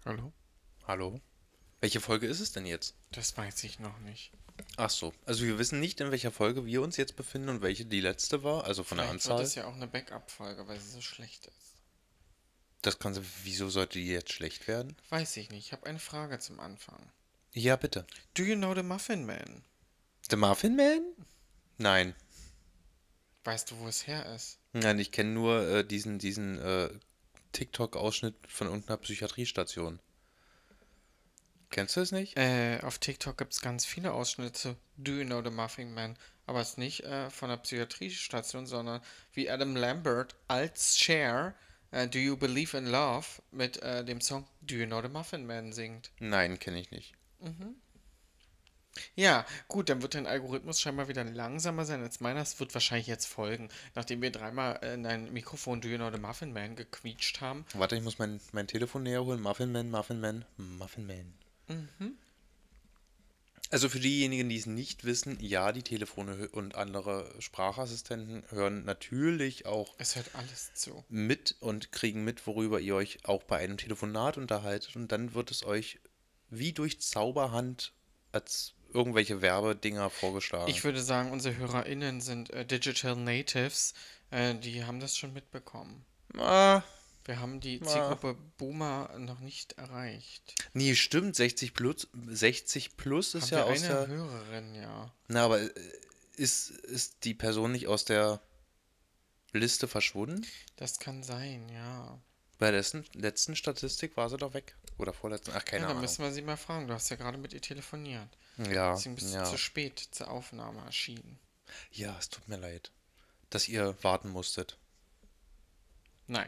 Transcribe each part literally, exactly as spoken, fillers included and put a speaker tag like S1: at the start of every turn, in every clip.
S1: Hallo?
S2: Hallo? Welche Folge ist es denn jetzt?
S1: Das weiß ich noch nicht.
S2: Ach so, also wir wissen nicht, in welcher Folge wir uns jetzt befinden und welche die letzte war, also von der
S1: Vielleicht wird
S2: Anzahl.
S1: es ja auch eine Backup-Folge, weil sie so schlecht ist.
S2: Das kann, wieso sollte die jetzt schlecht werden?
S1: Weiß ich nicht. Ich habe eine Frage zum Anfang.
S2: Ja, bitte.
S1: Do you know the Muffin Man?
S2: The Muffin Man? Nein.
S1: Weißt du, wo es her ist?
S2: Nein, ich kenne nur äh, diesen, diesen äh, TikTok-Ausschnitt von irgendeiner Psychiatriestation. Kennst du es nicht?
S1: Äh, auf TikTok gibt es ganz viele Ausschnitte. Do you know the Muffin Man? Aber es ist nicht äh, von der Psychiatriestation, sondern wie Adam Lambert als Cher äh, Do You Believe in Love mit äh, dem Song Do You Know the Muffin Man singt.
S2: Nein, kenne ich nicht.
S1: Ja, gut, dann wird dein Algorithmus scheinbar wieder langsamer sein als meiner. Es wird wahrscheinlich jetzt folgen, nachdem wir dreimal in dein Mikrofon Do You Know the Muffin Man gequietscht haben.
S2: Warte, ich muss mein, mein Telefon näher holen. Muffin Man, Muffin Man, Muffin Man. Also für diejenigen, die es nicht wissen, ja, die Telefone hö- und andere Sprachassistenten hören natürlich auch
S1: Es hört alles zu.
S2: mit und kriegen mit, worüber ihr euch auch bei einem Telefonat unterhaltet. Und dann wird es euch wie durch Zauberhand als irgendwelche Werbedinger vorgeschlagen.
S1: Ich würde sagen, unsere HörerInnen sind äh, Digital Natives. Äh, die haben das schon mitbekommen.
S2: Ah,
S1: Wir haben die
S2: ah.
S1: Zielgruppe Boomer noch nicht erreicht.
S2: Nee, stimmt, sechzig plus, sechzig plus ist
S1: Haben
S2: ja
S1: wir
S2: aus
S1: eine
S2: der.
S1: Hörerin, ja.
S2: Na, aber äh, ist, ist die Person nicht aus der Liste verschwunden?
S1: Das kann sein, ja.
S2: Bei der letzten, letzten Statistik war sie doch weg. Oder vorletzten. Ach,
S1: Ja,
S2: keine
S1: dann
S2: Ahnung.
S1: müssen wir sie mal fragen. Du hast ja gerade mit ihr telefoniert.
S2: Ja,
S1: Deswegen bist du zu
S2: ja.
S1: spät zur Aufnahme erschienen.
S2: Ja, es tut mir leid, dass ihr warten musstet.
S1: Nein.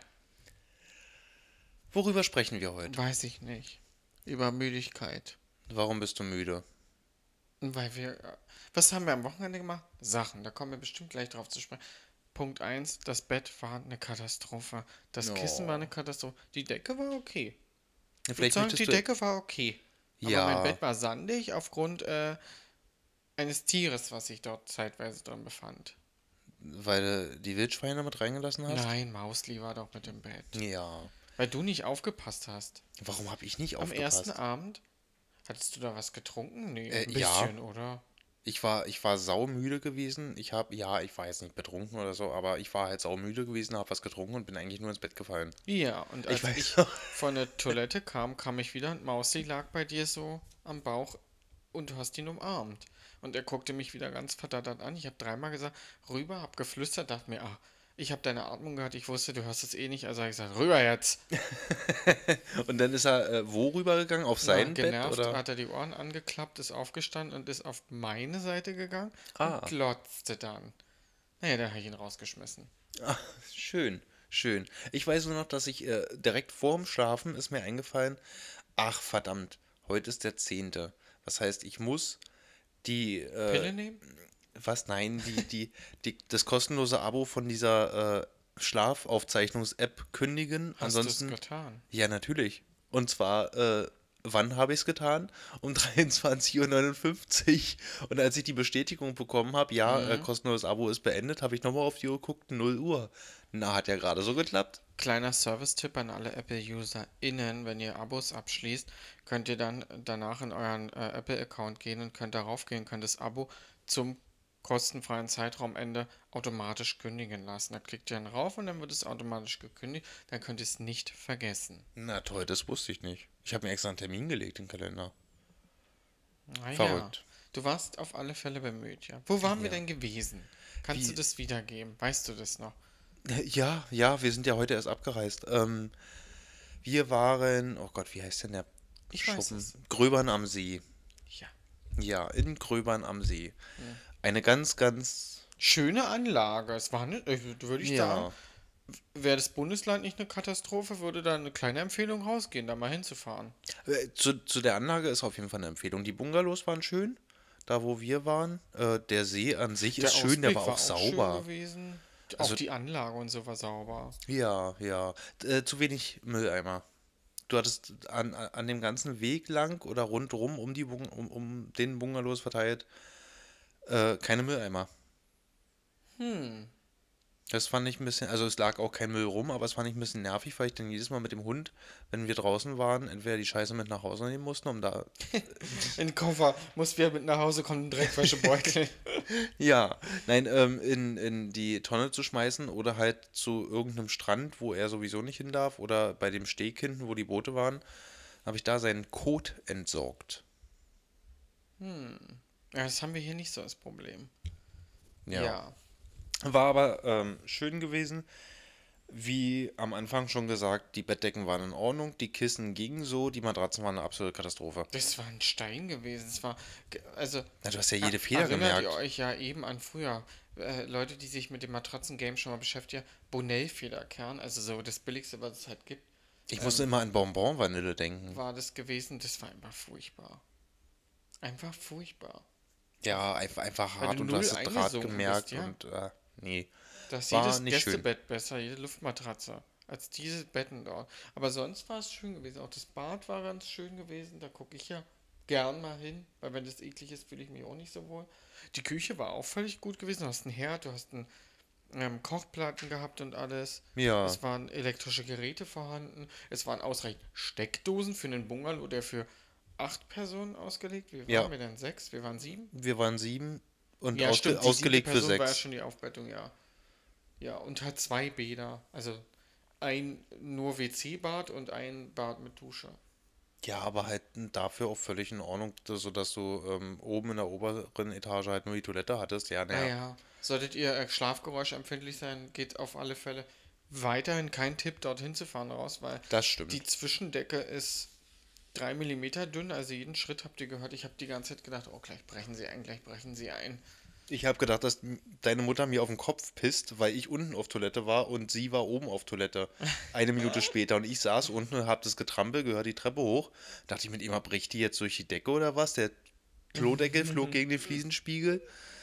S2: Worüber sprechen wir heute?
S1: Weiß ich nicht. Über Müdigkeit.
S2: Warum bist du müde?
S1: Weil wir. äh, Was haben wir am Wochenende gemacht? Sachen, da kommen wir bestimmt gleich drauf zu sprechen. Punkt eins: Das Bett war eine Katastrophe. Das Kissen war
S2: Oh.
S1: eine Katastrophe. Die Decke war okay. Ich würde
S2: Vielleicht
S1: sagen, die
S2: möchtest du.
S1: Decke war okay. Aber mein
S2: Ja,
S1: Bett war sandig aufgrund äh, eines Tieres, was sich dort zeitweise drin befand.
S2: weil du die Wildschweine mit reingelassen hast?
S1: Nein, Mausli war doch mit dem Bett.
S2: Ja.
S1: Weil du nicht aufgepasst hast.
S2: Warum habe ich nicht
S1: Am ersten
S2: aufgepasst?
S1: Abend hattest du da was getrunken? Nee,
S2: Äh,
S1: ein
S2: ja.
S1: bisschen, oder?
S2: Ich war, ich war saumüde gewesen. Ich habe, ja, ich war jetzt nicht betrunken oder so, aber ich war halt saumüde gewesen, habe was getrunken und bin eigentlich nur ins Bett gefallen.
S1: Ja, und
S2: Ich
S1: als
S2: weiß
S1: ich
S2: noch.
S1: von der Toilette kam, kam ich wieder und Mausi lag bei dir so am Bauch und du hast ihn umarmt. Und er guckte mich wieder ganz verdattert an. Ich habe dreimal gesagt, rüber, hab geflüstert, dachte mir, ah, ich habe deine Atmung gehört, ich wusste, du hörst es eh nicht, also habe ich gesagt, rüber jetzt.
S2: Und dann ist er äh, wo rübergegangen? Auf
S1: Na,
S2: sein Bett
S1: genervt
S2: oder?
S1: hat er die Ohren angeklappt, ist aufgestanden und ist auf meine Seite gegangen und
S2: Ah,
S1: glotzte dann. Naja, da habe ich ihn rausgeschmissen.
S2: schön, schön. Ich weiß nur noch, dass ich äh, direkt vorm Schlafen ist mir eingefallen, ach verdammt, heute ist der zehnte. Was heißt, ich muss die, äh,
S1: Pille nehmen?
S2: was, nein, die, die, die, das kostenlose Abo von dieser äh, Schlafaufzeichnungs-App kündigen.
S1: Hast du es
S2: Ansonsten,
S1: getan?
S2: ja, natürlich. Und zwar, äh, wann habe ich es getan? Um dreiundzwanzig Uhr neunundfünfzig. Und als ich die Bestätigung bekommen habe, ja, äh,
S1: Mhm.
S2: kostenloses Abo ist beendet, habe ich nochmal auf die Uhr geguckt, null Uhr. Na, hat ja gerade so geklappt.
S1: Kleiner Service-Tipp an alle Apple-UserInnen, wenn ihr Abos abschließt, könnt ihr dann danach in euren äh, Apple-Account gehen und könnt darauf gehen, könnt das Abo zum kostenfreien Zeitraumende automatisch kündigen lassen. Da klickt ihr dann rauf und dann wird es automatisch gekündigt, dann könnt ihr es nicht vergessen.
S2: Na toll, das wusste ich nicht. Ich habe mir extra einen Termin gelegt im Kalender.
S1: Naja,
S2: Verrückt.
S1: du warst auf alle Fälle bemüht, ja. Wo waren wir
S2: Ja.
S1: denn gewesen? Kannst du
S2: Wie?
S1: das wiedergeben? Weißt du das noch?
S2: Ja, ja, wir sind ja heute erst abgereist. Ähm, wir waren, oh Gott, wie heißt denn der
S1: Ich weiß
S2: Schuppen?
S1: es.
S2: Gröbern am See.
S1: Ja.
S2: Ja, in Gröbern am See.
S1: Hm.
S2: Eine ganz, ganz,
S1: Schöne Anlage. Es war, ne, äh, würde ich sagen,
S2: ja,
S1: wäre das Bundesland nicht eine Katastrophe, würde da eine kleine Empfehlung rausgehen, da mal hinzufahren.
S2: äh, zu, zu der Anlage ist auf jeden Fall eine Empfehlung. Die Bungalows waren schön, da wo wir waren. Äh, der See an sich
S1: Der
S2: ist schön, der
S1: Ausblick
S2: war
S1: war
S2: auch
S1: auch schön
S2: sauber.
S1: gewesen. Auch
S2: Also,
S1: die Anlage und so war sauber.
S2: ja, ja. Äh, zu wenig Mülleimer. Du hattest an, an dem ganzen Weg lang oder rundrum um die Bung, um, um den Bungalows verteilt äh, keine Mülleimer.
S1: Hm.
S2: Das fand ich ein bisschen, also es lag auch kein Müll rum, aber es fand ich ein bisschen nervig, weil ich dann jedes Mal mit dem Hund, wenn wir draußen waren, entweder die Scheiße mit nach Hause nehmen mussten, um da.
S1: In den Koffer, muss wieder mit nach Hause kommen, einen Dreckwäschebeutel.
S2: Ja, nein, ähm, in, in die Tonne zu schmeißen oder halt zu irgendeinem Strand, wo er sowieso nicht hin darf, oder bei dem Steg hinten, wo die Boote waren, habe ich da seinen Kot entsorgt.
S1: Hm. Ja, das haben wir hier nicht so als Problem.
S2: Ja.
S1: Ja.
S2: War aber ähm, schön gewesen. Wie am Anfang schon gesagt, die Bettdecken waren in Ordnung, die Kissen gingen so, die Matratzen waren eine absolute Katastrophe.
S1: Das war ein Stein gewesen. Es war, ge- also,
S2: Na, du hast ja
S1: er-
S2: jede Feder
S1: erinnert ihr
S2: gemerkt.
S1: euch ja eben an früher, äh, Leute, die sich mit dem Matratzen-Game schon mal beschäftigen, Bonell-Federkern, also so das Billigste, was es halt gibt,
S2: Ich musste
S1: ähm,
S2: immer an Bonbon-Vanille denken.
S1: war das gewesen. Das war einfach furchtbar. Einfach furchtbar.
S2: Ja, einfach, einfach
S1: Weil du
S2: hart und du
S1: null
S2: hast das Draht
S1: eingesunken bist,
S2: gemerkt
S1: ja.
S2: und äh, nee,
S1: Da ist
S2: war
S1: jedes
S2: nicht schön.
S1: Gästebett besser, jede Luftmatratze, als diese Betten dort. Aber sonst war es schön gewesen. Auch das Bad war ganz schön gewesen. Da gucke ich ja gern mal hin, weil wenn das eklig ist, fühle ich mich auch nicht so wohl. Die Küche war auch völlig gut gewesen. Du hast einen Herd, du hast einen, ähm, Kochplatten gehabt und alles.
S2: Ja,
S1: Es waren elektrische Geräte vorhanden. Es waren ausreichend Steckdosen für einen Bungalow, der für acht Personen ausgelegt. Wie
S2: ja,
S1: waren wir denn? Sechs? Wir waren sieben?
S2: wir waren sieben und
S1: Ja,
S2: ausge
S1: stimmt. Die siebte
S2: ausgelegt für
S1: Person war ja
S2: sechs.
S1: schon die Aufbettung, ja. Ja, und hat zwei Bäder. Also ein nur W C-Bad und ein Bad mit Dusche.
S2: Ja, aber halt dafür auch völlig in Ordnung, sodass du ähm, oben in der oberen Etage halt nur die Toilette hattest. Ja, naja,
S1: Naja, solltet ihr äh, schlafgeräuschempfindlich sein, geht auf alle Fälle weiterhin kein Tipp, dorthin zu fahren raus, weil
S2: das
S1: die
S2: stimmt.
S1: Zwischendecke ist drei Millimeter dünn, also jeden Schritt habt ihr gehört. Ich habe die ganze Zeit gedacht, oh, gleich brechen sie ein, gleich brechen sie ein.
S2: Ich habe gedacht, dass m- deine Mutter mir auf den Kopf pisst, weil ich unten auf Toilette war und sie war oben auf Toilette. Eine Minute später und ich saß unten und hab das Getrampel, gehört die Treppe hoch. Dachte ich mit ihm, bricht die jetzt durch die Decke oder was? Der Klodeckel flog gegen den Fliesenspiegel.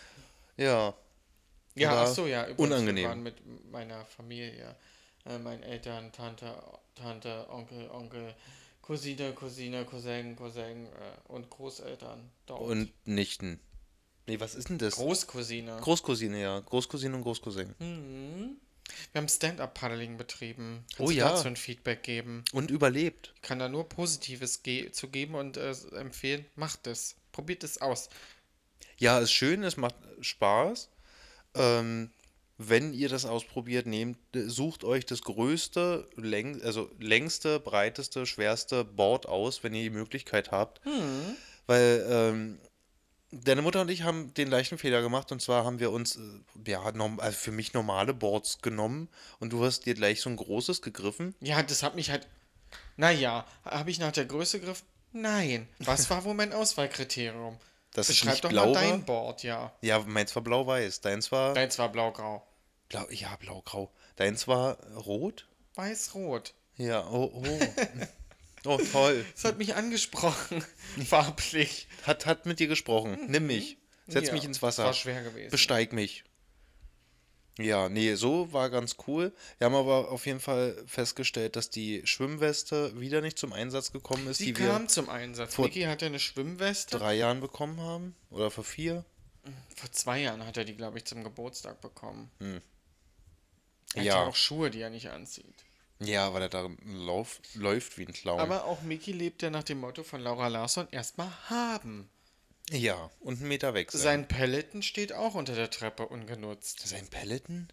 S2: Ja,
S1: Ja, ach
S2: war
S1: so, ja, übrigens, wir waren
S2: unangenehm.
S1: mit meiner Familie, äh, meinen Eltern, Tante, Tante, Onkel, Onkel, Cousine, Cousine, Cousin, Cousin äh, und Großeltern dort.
S2: Und Nichten. Nee, was ist denn das?
S1: Großcousine.
S2: Großcousine, ja. Großcousine und Großcousin.
S1: Mhm. Wir haben Stand-Up-Paddling betrieben.
S2: Oh
S1: Kannst du
S2: ja.
S1: dazu ein Feedback geben?
S2: Und überlebt.
S1: Ich kann da nur Positives ge zu geben und äh, empfehlen, macht es. Probiert es aus.
S2: Ja, ist schön, es macht Spaß. Ähm, wenn ihr das ausprobiert, nehmt, sucht euch das größte, läng, also längste, breiteste, schwerste Board aus, wenn ihr die Möglichkeit habt.
S1: Hm.
S2: Weil ähm, deine Mutter und ich haben den leichten Fehler gemacht und zwar haben wir uns, äh, ja, norm, also für mich normale Boards genommen und du hast dir gleich so ein großes gegriffen.
S1: Ja, das hat mich halt. Naja, habe ich nach der Größe gegriffen? Nein. Was war wohl mein Auswahlkriterium?
S2: Dass es
S1: Beschreib
S2: nicht
S1: doch mal
S2: blau
S1: dein
S2: war.
S1: Board, ja.
S2: Ja, meins war blau-weiß. Deins war,
S1: Deins war blau-grau.
S2: blau, ja, blau-grau. Deins war rot?
S1: Weiß-rot.
S2: Ja, oh, oh. Oh, toll.
S1: Das hat mich angesprochen. Farblich.
S2: Hat, hat mit dir gesprochen. Nimm mich. Setz
S1: Ja,
S2: mich ins
S1: es war
S2: Wasser.
S1: schwer gewesen.
S2: Besteig mich. Ja, nee, so war ganz cool. Wir haben aber auf jeden Fall festgestellt, dass die Schwimmweste wieder nicht zum Einsatz gekommen ist,
S1: Sie
S2: die wir
S1: kam zum Einsatz.
S2: vor
S1: Mickey hatte eine Schwimmweste.
S2: drei Jahren bekommen haben. Oder vor vier.
S1: Vor zwei Jahren hat er die, glaube ich, zum Geburtstag bekommen. Er hat ja
S2: Ja.
S1: auch Schuhe, die er nicht anzieht.
S2: Ja, weil er da lauf, läuft wie ein Clown.
S1: Aber auch Mickey lebt ja nach dem Motto von Laura Larsson, erstmal haben.
S2: Ja, und einen Meter weg sein.
S1: Sein Peloton steht auch unter der Treppe ungenutzt.
S2: Sein Peloton?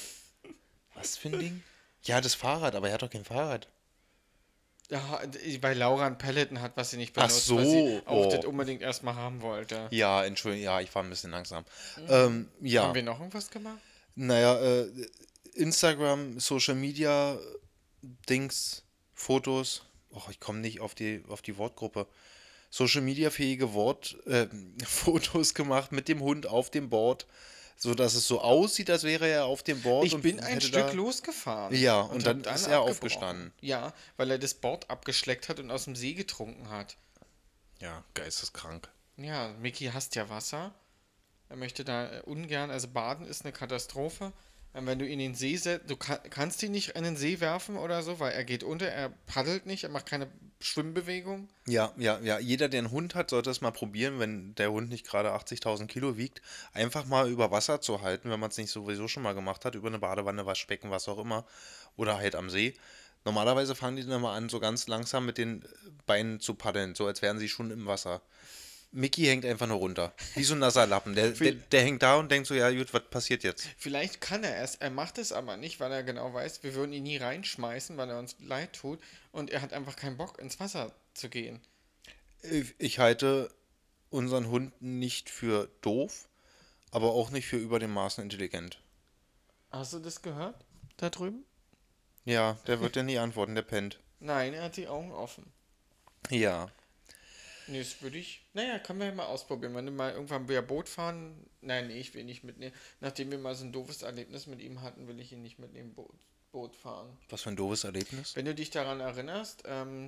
S2: Was für ein Ding? Ja, das Fahrrad, aber er hat doch kein Fahrrad.
S1: Ja, weil Laura ein Peloton hat, was sie nicht
S2: Ach
S1: benutzt,
S2: so,
S1: weil sie auch
S2: oh.
S1: das unbedingt erstmal haben wollte.
S2: Ja, Entschuldigung, ja, ich war ein bisschen langsam. Ähm, ja,
S1: Haben wir noch irgendwas gemacht?
S2: naja, äh, Instagram, Social Media, Dings, Fotos. Oh, ich komme nicht auf die, auf die Wortgruppe. Social Media fähige Wort, äh, Fotos gemacht mit dem Hund auf dem Board, so dass es so aussieht, als wäre er auf dem Board.
S1: Ich
S2: und
S1: bin ein
S2: hätte
S1: Stück
S2: da,
S1: losgefahren.
S2: Ja, und
S1: hab
S2: dann ist er
S1: abgebrochen.
S2: aufgestanden.
S1: Ja, weil er das Board abgeschleckt hat und aus dem See getrunken hat.
S2: Ja, geisteskrank.
S1: Ja, Mickey hasst ja Wasser. Er möchte da äh, ungern, also Baden ist eine Katastrophe. Ähm, wenn du ihn in den See setzt, du kann, kannst ihn nicht in den See werfen oder so, weil er geht unter, er paddelt nicht, er macht keine Schwimmbewegung.
S2: Ja, ja, ja. Jeder, der einen Hund hat, sollte es mal probieren, wenn der Hund nicht gerade achtzigtausend Kilo wiegt, einfach mal über Wasser zu halten, wenn man es nicht sowieso schon mal gemacht hat, über eine Badewanne, Waschbecken, was auch immer, oder halt am See. Normalerweise fangen die dann mal an, so ganz langsam mit den Beinen zu paddeln, so als wären sie schon im Wasser. Mickey hängt einfach nur runter, wie so ein nasser Lappen. Der, der,
S1: Viel-
S2: der hängt da und denkt so, ja gut, was passiert jetzt?
S1: Vielleicht kann er es, er macht es aber nicht, weil er genau weiß, wir würden ihn nie reinschmeißen, weil er uns leid tut und er hat einfach keinen Bock ins Wasser zu gehen.
S2: Ich ich halte unseren Hund nicht für doof, aber auch nicht für über den Maßen intelligent.
S1: Hast du das gehört? Da drüben?
S2: Ja, der wird ja nie antworten, der pennt.
S1: Nein, er hat die Augen offen.
S2: Ja.
S1: Nee, das würde ich. Naja, können wir ja mal ausprobieren. Wenn wir mal irgendwann wieder Boot fahren. Nein, nee, ich will nicht mitnehmen. Nachdem wir mal so ein doofes Erlebnis mit ihm hatten, will ich ihn nicht mitnehmen, Boot, Boot fahren.
S2: Was für ein doofes Erlebnis.
S1: Wenn du dich daran erinnerst, ähm,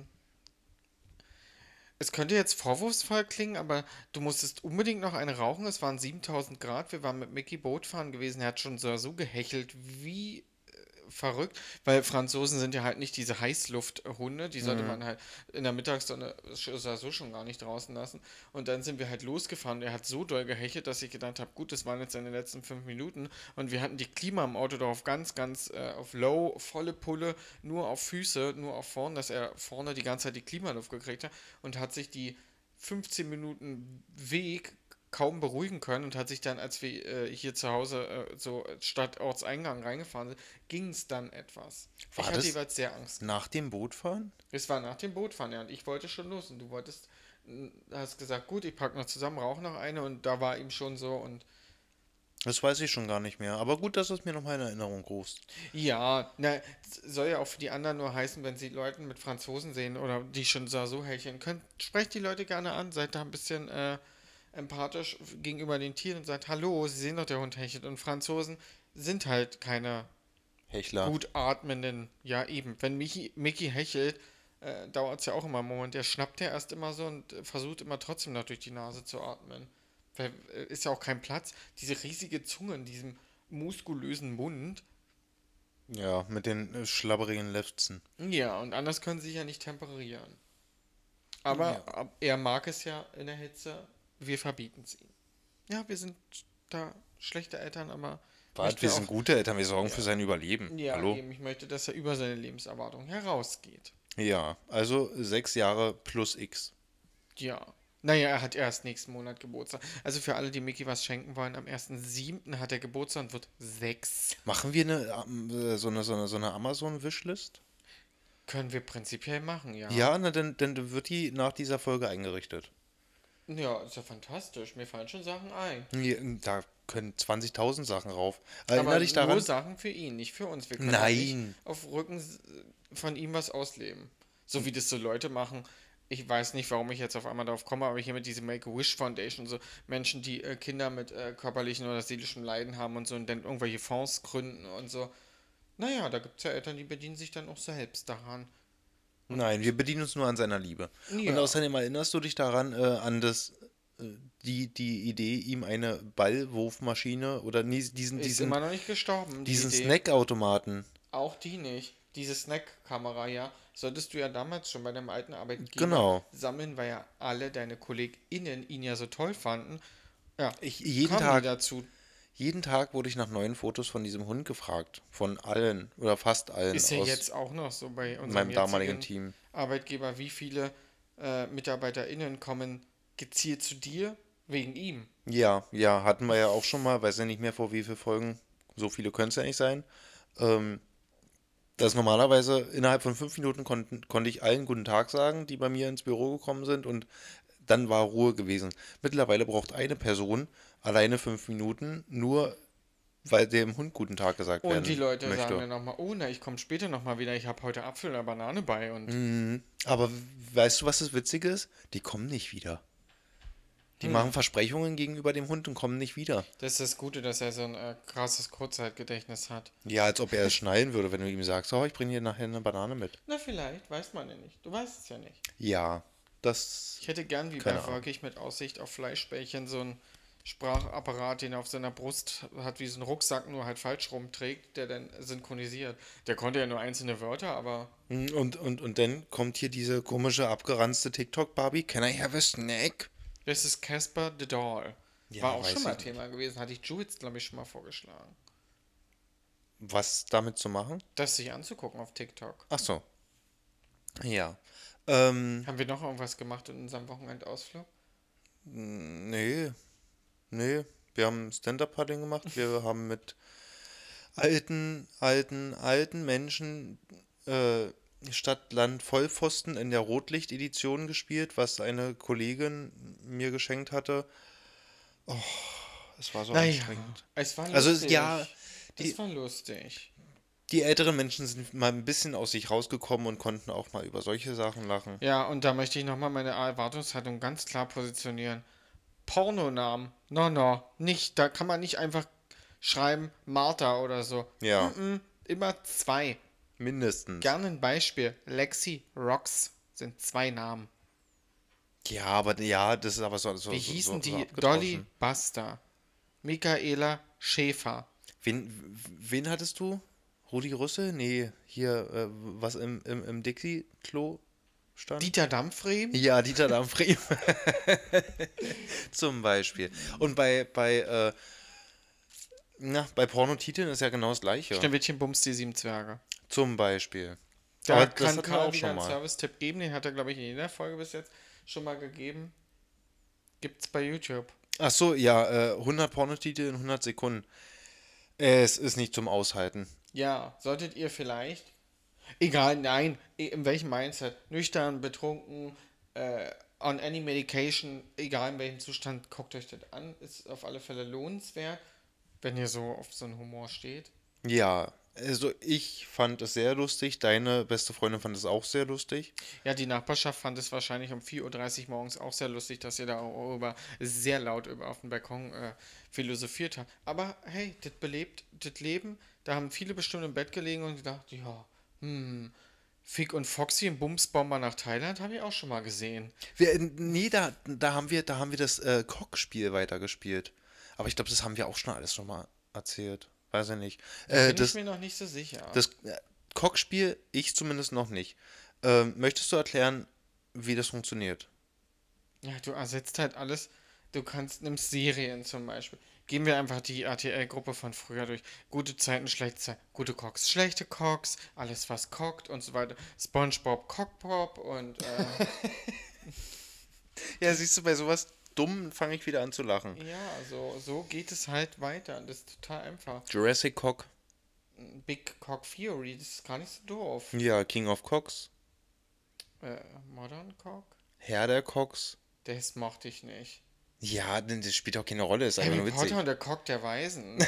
S1: es könnte jetzt vorwurfsvoll klingen, aber du musstest unbedingt noch eine rauchen. Es waren siebentausend Grad. Wir waren mit Mickey Boot fahren gewesen. Er hat schon so, so gehechelt wie verrückt, weil Franzosen sind ja halt nicht diese Heißlufthunde, die sollte man halt in der Mittagssonne so schon gar nicht draußen lassen. Und dann sind wir halt losgefahren. Er hat so doll gehechelt, dass ich gedacht habe, gut, das waren jetzt seine letzten fünf Minuten. Und wir hatten die Klima im Auto darauf ganz, ganz äh, auf Low, volle Pulle, nur auf Füße, nur auf vorn, dass er vorne die ganze Zeit die Klimaluft gekriegt hat und hat sich die fünfzehn Minuten Weg kaum beruhigen können und hat sich dann, als wir äh, hier zu Hause äh, so statt Ortseingang reingefahren sind, ging es dann etwas. Ich
S2: War
S1: hatte
S2: das
S1: jeweils sehr Angst.
S2: nach dem Bootfahren?
S1: Es war nach dem Bootfahren, ja, und ich wollte schon los und du wolltest, n- hast gesagt, gut, ich packe noch zusammen, rauche noch eine und da war ihm schon so und
S2: Das weiß ich schon gar nicht mehr. Aber gut, dass du es mir nochmal in Erinnerung rufst.
S1: ja, na, es soll ja auch für die anderen nur heißen, wenn sie Leuten mit Franzosen sehen oder die schon so so hecheln können, sprecht die Leute gerne an, seid da ein bisschen äh, empathisch gegenüber den Tieren und sagt, hallo, sie sehen doch, der Hund hechelt. Und Franzosen sind halt keine
S2: Hechler.
S1: gut atmenden. Ja, eben. Wenn Mickey, Mickey hechelt, äh, dauert es ja auch immer einen Moment. Der schnappt ja erst immer so und äh, versucht immer trotzdem noch durch die Nase zu atmen. Weil äh, ist ja auch kein Platz. Diese riesige Zunge in diesem muskulösen Mund.
S2: Ja, mit den äh, schlabberigen Lefzen.
S1: Ja, und anders können sie sich ja nicht temperieren. Aber
S2: Ja.
S1: ab- er mag es ja in der Hitze. Wir verbieten es ihm. Ja, wir sind da schlechte Eltern, aber
S2: Wart,
S1: möchten
S2: wir
S1: wir
S2: sind
S1: auch.
S2: gute Eltern, wir sorgen für
S1: Ja,
S2: sein Überleben.
S1: ja,
S2: Hallo?
S1: eben. Ich möchte, dass er über seine Lebenserwartung herausgeht.
S2: Ja, also sechs Jahre plus X.
S1: Ja. Naja, er hat erst nächsten Monat Geburtstag. Also für alle, die Mickey was schenken wollen, am ersten siebten hat er Geburtstag und wird sechs.
S2: Machen wir eine, ähm, äh, so eine, so eine, so eine Amazon-Wishlist?
S1: Können wir prinzipiell machen, ja.
S2: Ja, na, dann, dann wird die nach dieser Folge eingerichtet.
S1: Ja, ist ja fantastisch. Mir fallen schon Sachen ein.
S2: Ja, da können zwanzigtausend Sachen rauf.
S1: Aber
S2: Erinner dich
S1: nur
S2: daran?
S1: Sachen für ihn, nicht für uns. Wir können ja nicht
S2: Nein.
S1: auf Rücken s- von ihm was ausleben. So wie das so Leute machen. Ich weiß nicht, warum ich jetzt auf einmal darauf komme, aber hier mit dieser Make-A-Wish Foundation, so Menschen, die äh, Kinder mit äh, körperlichen oder seelischen Leiden haben und so und dann irgendwelche Fonds gründen und so. Naja, da gibt es ja Eltern, die bedienen sich dann auch selbst daran.
S2: Nein, wir bedienen uns nur an seiner Liebe. Und
S1: Ja,
S2: außerdem erinnerst du dich daran, äh, an das, äh, die, die Idee, ihm eine Ballwurfmaschine oder nie, diesen,
S1: ist
S2: diesen,
S1: immer noch nicht gestorben, die
S2: diesen
S1: Idee.
S2: Snackautomaten.
S1: Auch die nicht. Diese Snack-Kamera, ja, solltest du ja damals schon bei deinem alten Arbeitgeber
S2: Genau.
S1: sammeln, weil ja alle deine KollegInnen ihn ja so toll fanden. Ja,
S2: Ich, jeden
S1: kamen die
S2: Tag,
S1: dazu.
S2: jeden Tag wurde ich nach neuen Fotos von diesem Hund gefragt. Von allen oder fast allen
S1: Ist ja
S2: aus
S1: jetzt auch noch so bei unserem
S2: meinem damaligen
S1: jetzigen
S2: Team.
S1: Arbeitgeber. Wie viele äh, MitarbeiterInnen kommen gezielt zu dir wegen ihm?
S2: Ja, ja, hatten wir ja auch schon mal, weiß ja nicht mehr vor wie vielen Folgen, so viele können es ja nicht sein. Ähm, dass normalerweise innerhalb von fünf Minuten konnten, konnte ich allen guten Tag sagen, die bei mir ins Büro gekommen sind und dann war Ruhe gewesen. Mittlerweile braucht eine Person alleine fünf Minuten, nur weil dem Hund guten Tag gesagt
S1: Und
S2: werden
S1: die Leute sagen
S2: möchte.
S1: dann nochmal, oh, na, ich komme später nochmal wieder, ich habe heute Apfel oder Banane bei und
S2: Mhm. Aber weißt du, was das Witzige ist? Die kommen nicht wieder. Die machen Versprechungen gegenüber dem Hund und kommen nicht wieder.
S1: das ist das Gute, dass er so ein äh, krasses Kurzzeitgedächtnis hat.
S2: Ja, als ob er es schnallen würde, wenn du ihm sagst, oh, ich bringe dir nachher eine Banane mit.
S1: Na, vielleicht, weiß man ja nicht. Du weißt es ja nicht.
S2: Ja, das,
S1: Ich hätte gern wie
S2: keine
S1: bei
S2: Ahnung.
S1: Wolkig mit Aussicht auf Fleischbällchen so ein Sprachapparat, den er auf seiner Brust hat, wie so ein Rucksack, nur halt falsch rumträgt, der dann synchronisiert. Der konnte ja nur einzelne Wörter, aber
S2: Hm, Und, und, und dann kommt hier diese komische, abgeranzte TikTok-Barbie. Can I have a snack?
S1: das ist Casper the Doll. War
S2: Ja,
S1: auch schon
S2: weiß
S1: mal
S2: ich nicht.
S1: Thema gewesen, hatte ich Judith, glaube ich, schon mal vorgeschlagen.
S2: Was damit zu machen?
S1: Das sich anzugucken auf TikTok.
S2: Ach so, ja. Ähm,
S1: Haben wir noch irgendwas gemacht in unserem Wochenendausflug?
S2: nee, nee. Wir haben Stand-Up-Paddling gemacht. Wir haben mit alten, alten, alten Menschen äh, Stadt, Land, Vollpfosten in der Rotlicht-Edition gespielt, was eine Kollegin mir geschenkt hatte. Es war so
S1: Naja,
S2: anstrengend.
S1: es war
S2: Also es-
S1: lustig.
S2: ja, die,
S1: Es war lustig.
S2: die älteren Menschen sind mal ein bisschen aus sich rausgekommen und konnten auch mal über solche Sachen lachen.
S1: Ja, und da möchte ich nochmal meine Erwartungshaltung ganz klar positionieren. Pornonamen. No, no. Nicht. Da kann man nicht einfach schreiben Martha oder so.
S2: Ja,
S1: Mm-mm, immer zwei.
S2: mindestens.
S1: Gerne ein Beispiel. Lexi Rox sind zwei Namen.
S2: Ja, aber ja, das ist aber so, so,
S1: Wie
S2: so,
S1: hießen
S2: so, so
S1: die?
S2: abgedroschen.
S1: Dolly Buster. Michaela Schäfer.
S2: Wen, wen hattest du? Rudi Rüssel? Nee, hier, äh, was im, im, im Dixie-Klo stand?
S1: Dieter Dampfriemen.
S2: Ja, Dieter Dampfriemen. Zum Beispiel. Und bei, bei, äh, na, bei Pornotiteln ist ja genau das Gleiche.
S1: Schneewittchen Bums die sieben Zwerge.
S2: Zum Beispiel.
S1: Da
S2: Aber das
S1: kann
S2: hatten wir
S1: Karl
S2: auch
S1: wieder
S2: schon
S1: einen
S2: mal.
S1: Service-Tipp geben. Den hat er, glaube ich, in jeder Folge bis jetzt schon mal gegeben. Gibt's bei YouTube.
S2: Ach so, ja, äh, hundert Pornotitel in hundert Sekunden. Es ist nicht zum Aushalten.
S1: Ja, solltet ihr vielleicht. Egal, nein. i- In welchem Mindset? Nüchtern, betrunken, äh, on any medication, egal in welchem Zustand, guckt euch das an. Ist auf alle Fälle lohnenswert, wenn ihr so auf so einen Humor steht.
S2: Ja, also ich fand es sehr lustig. Deine beste Freundin fand es auch sehr lustig.
S1: Ja, die Nachbarschaft fand es wahrscheinlich um vier Uhr dreißig morgens auch sehr lustig, dass ihr da auch über, sehr laut über auf dem Balkon äh, philosophiert habt. Aber hey, das belebt das Leben. Da haben viele bestimmt im Bett gelegen und gedacht, ja, hm, Fick und Foxy im Bumsbomber nach Thailand habe ich auch schon mal gesehen.
S2: Wir, nee, da, da haben wir, da haben wir das äh, Cockspiel weitergespielt. Aber ich glaube, das haben wir auch schon alles schon mal erzählt. Weiß ich nicht. Äh,
S1: Bin ich
S2: das
S1: mir noch nicht so sicher.
S2: das äh, Cockspiel, ich zumindest noch nicht. Ähm, möchtest du erklären, wie das funktioniert?
S1: Ja, du ersetzt halt alles. Du kannst, nimmst Serien zum Beispiel. Gehen wir einfach die R T L-Gruppe von früher durch. Gute Zeiten, schlechte Zeiten. Gute Cocks, schlechte Cocks. Alles, was cockt und so weiter. SpongeBob, Cockpop und äh,
S2: Ja, siehst du, bei sowas dumm fange ich wieder an zu lachen.
S1: ja, so, so geht es halt weiter. Das ist total einfach.
S2: Jurassic Cock,
S1: Big Cock Theory, das ist gar nicht so doof.
S2: ja, King of Cocks,
S1: Äh, Modern Cock?
S2: Herr der Cocks.
S1: Das mochte ich nicht.
S2: Ja, denn das spielt auch keine Rolle, ist einfach
S1: Harry
S2: nur witzig.
S1: Potter und der Cock der Weisen.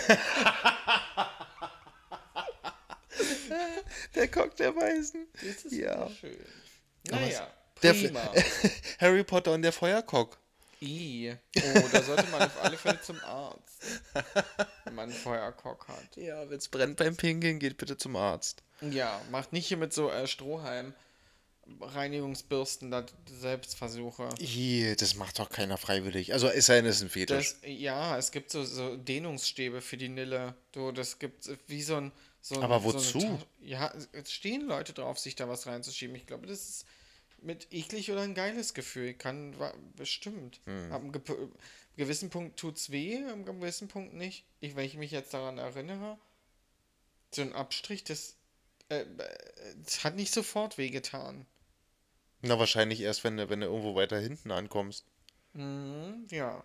S2: Der Cock der Weißen.
S1: Das ist
S2: Ja.
S1: immer schön.
S2: Aber
S1: Naja,
S2: Der
S1: prima.
S2: Harry Potter und der Feuercock.
S1: I. Oh, da sollte man auf alle Fälle zum Arzt, wenn man einen Feuerkock hat.
S2: Ja, wenn es brennt beim Pinkeln, geht bitte zum Arzt.
S1: Ja, macht nicht hier mit so äh, Strohhalm Reinigungsbürsten da Selbstversuche.
S2: Ih, das macht doch keiner freiwillig. Also es sei denn, es ist ein Fetisch.
S1: Das, ja, es gibt so, so Dehnungsstäbe für die Nille. So, das gibt wie so ein. So ein
S2: Aber
S1: so eine
S2: wozu?
S1: Ta- ja, es stehen Leute drauf, sich da was reinzuschieben. Ich glaube, das ist mit eklig oder ein geiles Gefühl. Kann, wa- bestimmt.
S2: Hm.
S1: Ab einem ge gewissen Punkt tut's weh, am gewissen Punkt nicht. Ich, wenn ich mich jetzt daran erinnere, so ein Abstrich, das, äh, äh, das hat nicht sofort wehgetan.
S2: Na, wahrscheinlich erst, wenn du, wenn du irgendwo weiter hinten ankommst.
S1: Mhm, ja.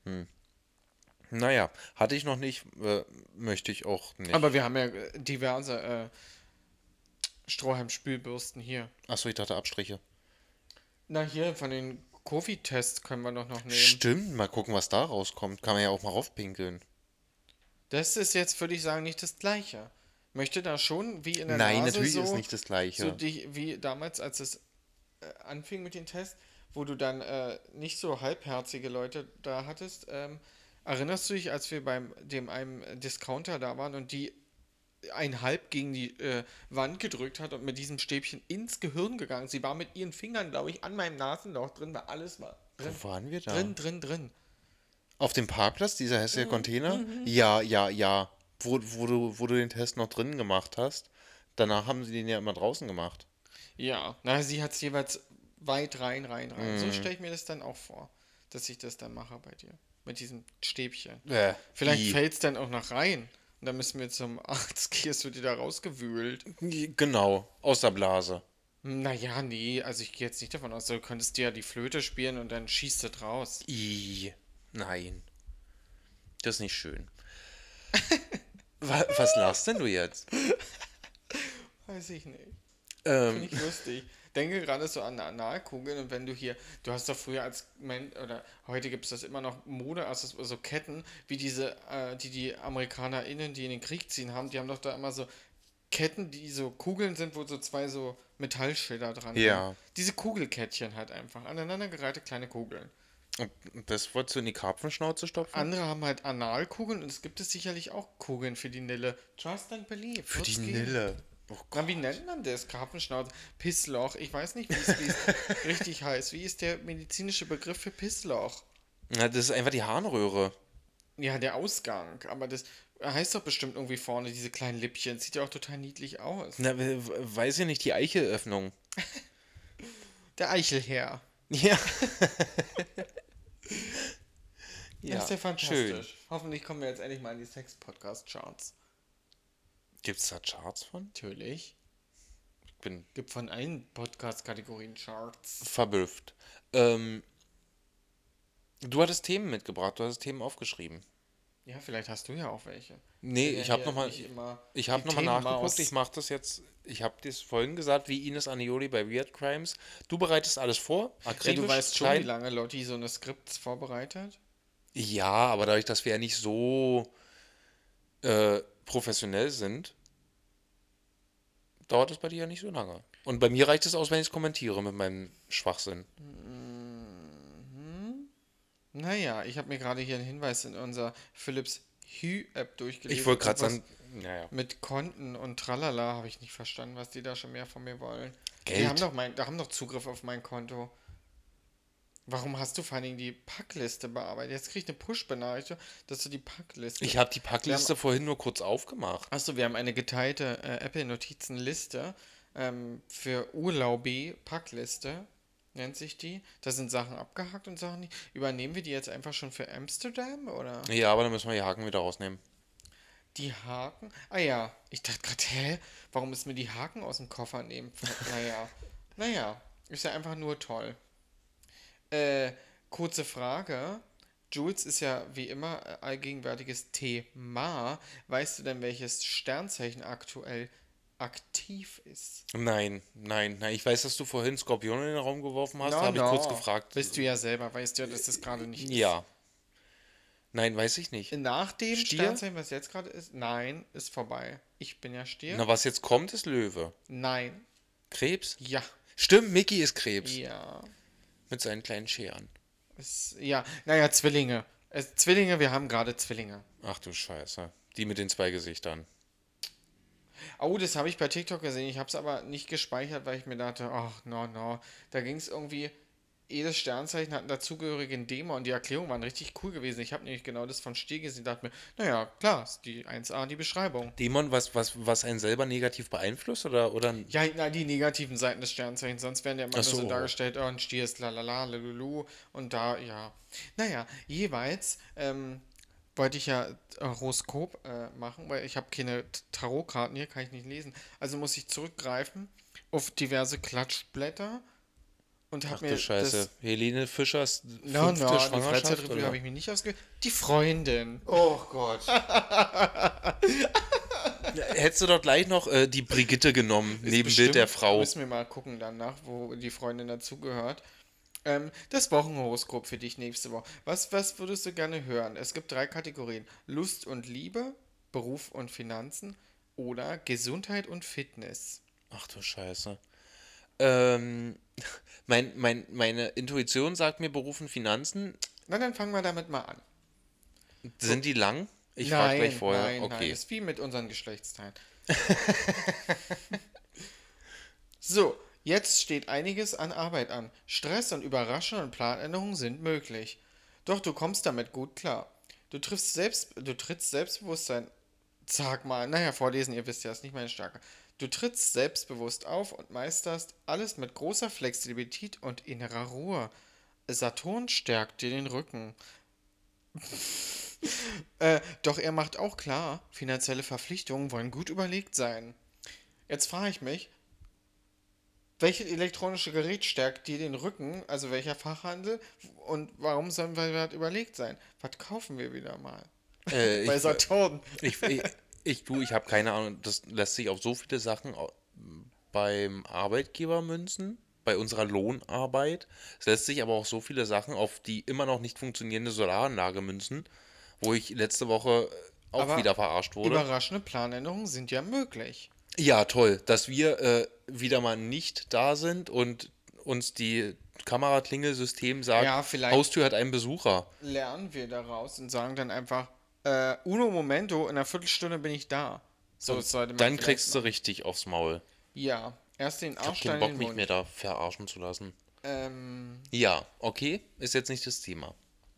S2: Naja, hatte ich noch nicht, äh, möchte ich auch nicht.
S1: Aber wir haben ja äh, diverse äh, Strohhalm-Spülbürsten hier.
S2: Achso, ich dachte Abstriche.
S1: Na, hier von den Covid-Tests können wir doch noch nehmen.
S2: Stimmt, mal gucken, was da rauskommt. Kann man ja auch mal raufpinkeln.
S1: Das ist jetzt, würde ich sagen, nicht das Gleiche. Möchte da schon, wie in der
S2: Nein,
S1: Nase
S2: natürlich
S1: so,
S2: ist nicht das Gleiche.
S1: so die, wie damals, als es äh, anfing mit den Tests, wo du dann äh, nicht so halbherzige Leute da hattest. Ähm, erinnerst du dich, als wir beim dem einem Discounter da waren und die ein Halb gegen die äh, Wand gedrückt hat und mit diesem Stäbchen ins Gehirn gegangen. Sie war mit ihren Fingern, glaube ich, an meinem Nasenloch drin, weil alles war drin.
S2: Wo waren wir da?
S1: Drin, drin, drin.
S2: Auf dem Parkplatz, dieser hässliche Container? Ja, ja, ja. Wo, wo du, wo du den Test noch drinnen gemacht hast. Danach haben sie den ja immer draußen gemacht.
S1: Ja, na, sie hat es jeweils weit rein, rein, rein. So
S2: Mm.
S1: stelle ich mir das dann auch vor, dass ich das dann mache bei dir. Mit diesem Stäbchen.
S2: Äh,
S1: Vielleicht
S2: i.
S1: fällt es dann auch noch rein. Und dann müssen wir zum Arzt, gehst du dir da rausgewühlt.
S2: Genau, aus der Blase.
S1: Naja, nee, also ich gehe jetzt nicht davon aus, du könntest dir ja die Flöte spielen und dann schießt es raus.
S2: I. Nein. Das ist nicht schön. Wa- Was lachst denn du jetzt?
S1: Weiß ich nicht. Finde
S2: Ähm,
S1: ich lustig. Denke gerade so an Analkugeln und wenn du hier, du hast doch früher als Mensch, oder heute gibt es das immer noch Mode, also so Ketten, wie diese, äh, die die AmerikanerInnen, die in den Krieg ziehen haben, die haben doch da immer so Ketten, die so Kugeln sind, wo so zwei so Metallschilder dran sind.
S2: ja.
S1: Diese Kugelkettchen halt einfach, aneinandergereihte kleine Kugeln.
S2: Und das wolltest du in die Karpfenschnauze stopfen?
S1: Andere haben halt Analkugeln und es gibt es sicherlich auch Kugeln für die Nille. Trust and believe.
S2: Für die
S1: wird's geben.
S2: Nille. Oh
S1: Na, wie
S2: Gott.
S1: nennt man das? Karpfenschnauze? Pissloch. Ich weiß nicht, wie es wie es richtig heißt. Wie ist der medizinische Begriff für Pissloch?
S2: Na, das ist einfach die Harnröhre.
S1: Ja, der Ausgang. Aber das heißt doch bestimmt irgendwie vorne diese kleinen Lippchen. Sieht ja auch total niedlich aus.
S2: Na, we- we- weiß ja nicht, die Eichelöffnung.
S1: Der Eichelherr.
S2: Ja.
S1: Das ist ja fantastisch.
S2: schön.
S1: Hoffentlich kommen wir jetzt endlich mal in die Sex-Podcast-Charts.
S2: Gibt's da Charts von?
S1: Natürlich.
S2: Ich bin
S1: Gibt von allen Podcast-Kategorien Charts.
S2: verblüfft. Ähm, du hattest Themen mitgebracht, du hattest Themen aufgeschrieben.
S1: Ja, vielleicht hast du ja auch welche.
S2: Nee,
S1: bin ja
S2: ich habe
S1: hier
S2: nochmal
S1: nicht immer
S2: ich habe
S1: die
S2: noch mal nachgeguckt,
S1: Themenmaus.
S2: ich mache das jetzt, ich habe das vorhin gesagt, wie Ines Anioli bei Weird Crimes. Du bereitest alles vor,
S1: Ja,
S2: akribisch,
S1: du weißt schon,
S2: klein.
S1: wie lange Lotti so eine Skripts vorbereitet?
S2: Ja, aber dadurch, dass wir ja nicht so äh, professionell sind, dauert es bei dir ja nicht so lange. Und bei mir reicht es aus, wenn ich es kommentiere mit meinem Schwachsinn.
S1: Naja, ich habe mir gerade hier einen Hinweis in unserer Philips Hue-App durchgelesen.
S2: Ich wollte gerade
S1: Irgendwas
S2: sagen, naja,
S1: mit Konten und tralala habe ich nicht verstanden, was die da schon mehr von mir wollen. Die
S2: Geld.
S1: haben doch mein, da haben doch Zugriff auf mein Konto. Warum hast du vor allen Dingen die Packliste bearbeitet? Jetzt krieg ich eine Push-Benachrichtigung, dass du die Packliste.
S2: Ich habe die Packliste vorhin nur kurz aufgemacht.
S1: Achso, wir haben eine geteilte äh, Apple-Notizen-Liste ähm, für Urlaubi-Packliste, nennt sich die. Da sind Sachen abgehakt und Sachen nicht. Übernehmen wir die jetzt einfach schon für Amsterdam oder?
S2: Ja, aber dann müssen wir die Haken wieder rausnehmen.
S1: Die Haken? Ah ja, ich dachte gerade, hä? Warum ist mir die Haken aus dem Koffer nehmen? Naja, naja, ist ja einfach nur toll. Äh, kurze Frage. Jules ist ja wie immer äh, allgegenwärtiges Thema. Weißt du denn, welches Sternzeichen aktuell aktiv ist?
S2: Nein, nein, nein. Ich weiß, dass du vorhin Skorpion in den Raum geworfen hast.
S1: No,
S2: Da habe ich
S1: no.
S2: kurz gefragt.
S1: Bist du ja selber, weißt du ja, dass das gerade nicht
S2: Ja. Nein, weiß ich nicht.
S1: ist. Nach dem
S2: Stier?
S1: Sternzeichen, was jetzt gerade ist? Nein, ist vorbei. Ich bin ja Stier.
S2: Na, was jetzt kommt, ist Löwe.
S1: Nein.
S2: Krebs?
S1: Ja.
S2: Stimmt, Mickey ist Krebs.
S1: Ja.
S2: Mit seinen kleinen Scheren.
S1: Es, ja. Naja, Zwillinge. Es, Zwillinge, wir haben gerade Zwillinge.
S2: Ach du Scheiße. Die mit den zwei Gesichtern.
S1: Oh, das habe ich bei TikTok gesehen. Ich habe es aber nicht gespeichert, weil ich mir dachte, ach, no, no. Da ging es irgendwie, jedes Sternzeichen hat einen dazugehörigen Dämon und die Erklärungen waren richtig cool gewesen. Ich habe nämlich genau das von Stier gesehen und dachte mir, naja, klar, ist die eins a die Beschreibung.
S2: Dämon, was, was, was einen selber negativ beeinflusst? Oder, oder
S1: Ja, na, die negativen Seiten des Sternzeichens, sonst werden ja immer
S2: Ach
S1: nur so
S2: so.
S1: dargestellt, oh, ein Stier ist lalala, lalulu und da, ja. Naja, jeweils ähm, wollte ich ja äh, Horoskop äh, machen, weil ich habe keine T- Tarotkarten hier, kann ich nicht lesen. Also muss ich zurückgreifen auf diverse Klatschblätter und
S2: Ach
S1: habe mir
S2: du Scheiße.
S1: das...
S2: Helene Fischers
S1: No,
S2: fünfte
S1: no, die
S2: Schwangerschaft?
S1: Freizeitrevue
S2: Oder?
S1: habe ich mir nicht ausgewählt. Die Freundin.
S2: Oh Gott. Hättest du doch gleich noch äh, die Brigitte genommen,
S1: Ist
S2: neben
S1: bestimmt-
S2: Bild der Frau.
S1: Müssen wir mal gucken danach, wo die Freundin dazugehört. Ähm, das Wochenhoroskop für dich nächste Woche. Was, was würdest du gerne hören? Es gibt drei Kategorien. Lust und Liebe, Beruf und Finanzen oder Gesundheit und Fitness.
S2: Ach du Scheiße. Ähm, mein, mein, meine Intuition sagt mir Beruf und Finanzen.
S1: Na, dann fangen wir damit mal an.
S2: Sind die lang? Ich frage gleich vorher.
S1: Nein, nein,
S2: okay.
S1: ist wie mit unseren Geschlechtsteilen. So, jetzt steht einiges an Arbeit an. Stress und Überraschungen und Planänderungen sind möglich. Doch, du kommst damit gut klar. Du triffst selbst, du trittst Selbstbewusstsein, sag mal, naja, vorlesen, ihr wisst ja, ist nicht meine Stärke. Du trittst selbstbewusst auf und meisterst alles mit großer Flexibilität und innerer Ruhe. Saturn stärkt dir den Rücken. Äh, doch er macht auch klar, finanzielle Verpflichtungen wollen gut überlegt sein. Jetzt frage ich mich, welches elektronische Gerät stärkt dir den Rücken, also welcher Fachhandel, und warum sollen wir das überlegt sein? Was kaufen wir wieder mal?
S2: Äh,
S1: Bei
S2: ich,
S1: Saturn.
S2: ich, ich, ich, du, ich habe keine Ahnung, das lässt sich auf so viele Sachen au- beim Arbeitgeber münzen, bei unserer Lohnarbeit. Es lässt sich aber auch so viele Sachen auf die immer noch nicht funktionierende Solaranlage münzen, wo ich letzte Woche auch
S1: Aber
S2: wieder verarscht wurde.
S1: überraschende Planänderungen sind ja möglich.
S2: Ja, toll, dass wir äh, wieder mal nicht da sind und uns die Kameraklingelsystem sagt,
S1: Ja, vielleicht
S2: Haustür hat einen Besucher.
S1: lernen wir daraus und sagen dann einfach, äh, uno momento, in einer Viertelstunde bin ich da. So
S2: Und
S1: sollte man
S2: dann
S1: vielleicht
S2: kriegst du
S1: machen.
S2: richtig aufs Maul.
S1: Ja, erst den
S2: Ich hab
S1: Arsch,
S2: keinen
S1: dann
S2: Bock,
S1: den
S2: mich mehr
S1: Mund.
S2: da verarschen zu lassen.
S1: Ähm,
S2: Ja, okay, ist jetzt nicht das Thema.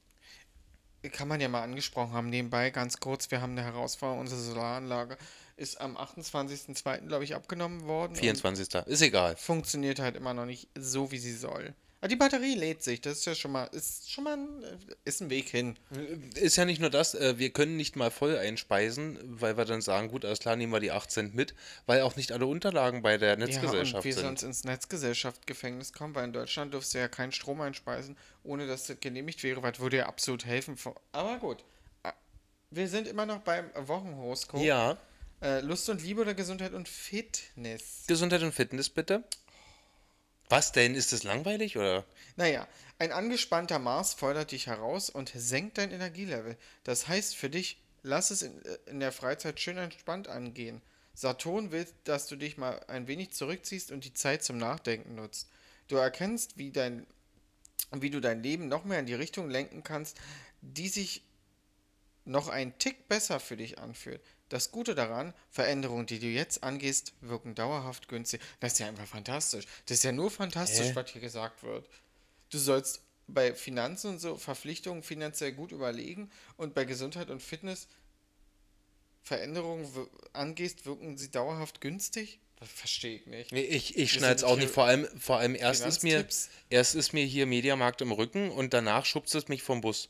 S1: kann man ja mal angesprochen haben, nebenbei ganz kurz, wir haben eine Herausforderung, unsere Solaranlage ist am achtundzwanzigsten zweiten glaube ich, abgenommen worden und
S2: vierundzwanzigster Ist egal.
S1: funktioniert halt immer noch nicht so, wie sie soll. Aber die Batterie lädt sich, das ist ja schon mal, ist schon mal ein, ist ein Weg hin.
S2: Ist ja nicht nur das, äh, wir können nicht mal voll einspeisen, weil wir dann sagen, gut, alles klar, nehmen wir die acht Cent mit, weil auch nicht alle Unterlagen bei der
S1: Ja, und
S2: Netzgesellschaft
S1: wir sonst
S2: sind.
S1: ins Netzgesellschaft-Gefängnis kommen, weil in Deutschland dürfst du ja keinen Strom einspeisen, ohne dass das genehmigt wäre, weil das würde ja absolut helfen. vor- Aber gut, Ah, wir sind immer noch beim Wochenhoroskop.
S2: Ja,
S1: Äh, Lust und Liebe oder Gesundheit und Fitness?
S2: Gesundheit und Fitness bitte. Was denn? Ist das langweilig oder?
S1: Naja, ein angespannter Mars fordert dich heraus und senkt dein Energielevel. Das heißt für dich, lass es in, äh, in der Freizeit schön entspannt angehen. Saturn will, dass du dich mal ein wenig zurückziehst und die Zeit zum Nachdenken nutzt. Du erkennst, wie dein, wie du dein Leben noch mehr in die Richtung lenken kannst, die sich noch ein Tick besser für dich anfühlt. Das Gute daran, Veränderungen, die du jetzt angehst, wirken dauerhaft günstig. Das ist ja einfach fantastisch. Das ist ja nur fantastisch,
S2: Hä?
S1: was hier gesagt wird. Du sollst bei Finanzen und so Verpflichtungen finanziell gut überlegen und bei Gesundheit und Fitness Veränderungen wir- angehst, wirken sie dauerhaft günstig? Das verstehe ich nicht.
S2: Nee, Ich, ich
S1: Wir
S2: schneid's
S1: sind
S2: auch nicht.
S1: hier
S2: Vor allem, vor allem erst ist mir,
S1: Finanztipps.
S2: erst ist mir hier Mediamarkt im Rücken und danach schubst es mich vom Bus.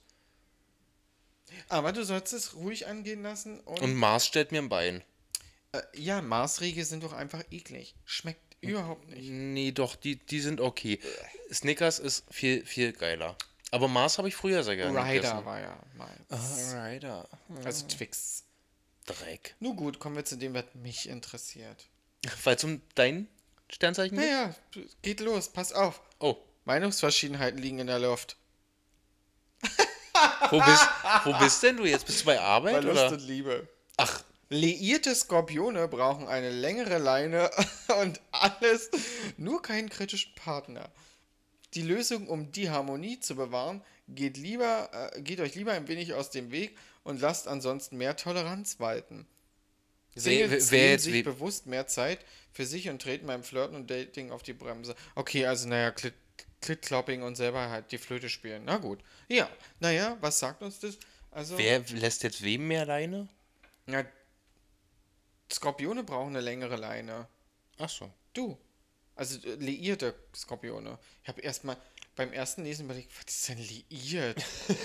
S1: Aber du sollst es ruhig angehen lassen
S2: Und
S1: und
S2: Mars stellt mir ein Bein.
S1: äh, ja, Maßriegel sind doch einfach eklig. Schmeckt überhaupt nicht.
S2: Nee, doch, die, die sind okay. Snickers ist viel, viel geiler. Aber Mars habe ich früher sehr gerne
S1: Ryder
S2: gegessen.
S1: war ja meins.
S2: Ryder.
S1: Also Twix.
S2: Dreck.
S1: Nun gut, kommen wir zu dem, was mich interessiert.
S2: Weil zum dein Sternzeichen geht?
S1: Naja, geht los, pass auf.
S2: Oh,
S1: Meinungsverschiedenheiten liegen in der Luft.
S2: wo bist, wo bist denn du jetzt? Bist du bei
S1: Bei
S2: Arbeit
S1: Lust
S2: oder?
S1: und Liebe.
S2: Ach,
S1: Liierte Skorpione brauchen eine längere Leine und alles, nur keinen kritischen Partner. Die Lösung, um die Harmonie zu bewahren, geht, lieber, äh, geht euch lieber ein wenig aus dem Weg und lasst ansonsten mehr Toleranz walten.
S2: wer,
S1: Singles
S2: wer
S1: nehmen
S2: jetzt
S1: sich
S2: we
S1: bewusst mehr Zeit für sich und treten beim Flirten und Dating auf die Bremse. Okay, also naja, Clit Klitklopping und selber halt die Flöte spielen. Na gut. Ja, naja, was sagt uns das? Also,
S2: wer lässt jetzt wem mehr Leine?
S1: ja, Skorpione brauchen eine längere Leine.
S2: Ach so.
S1: Du. Also äh, liierte Skorpione. Ich habe erstmal beim ersten Lesen überlegt, was ist denn liiert?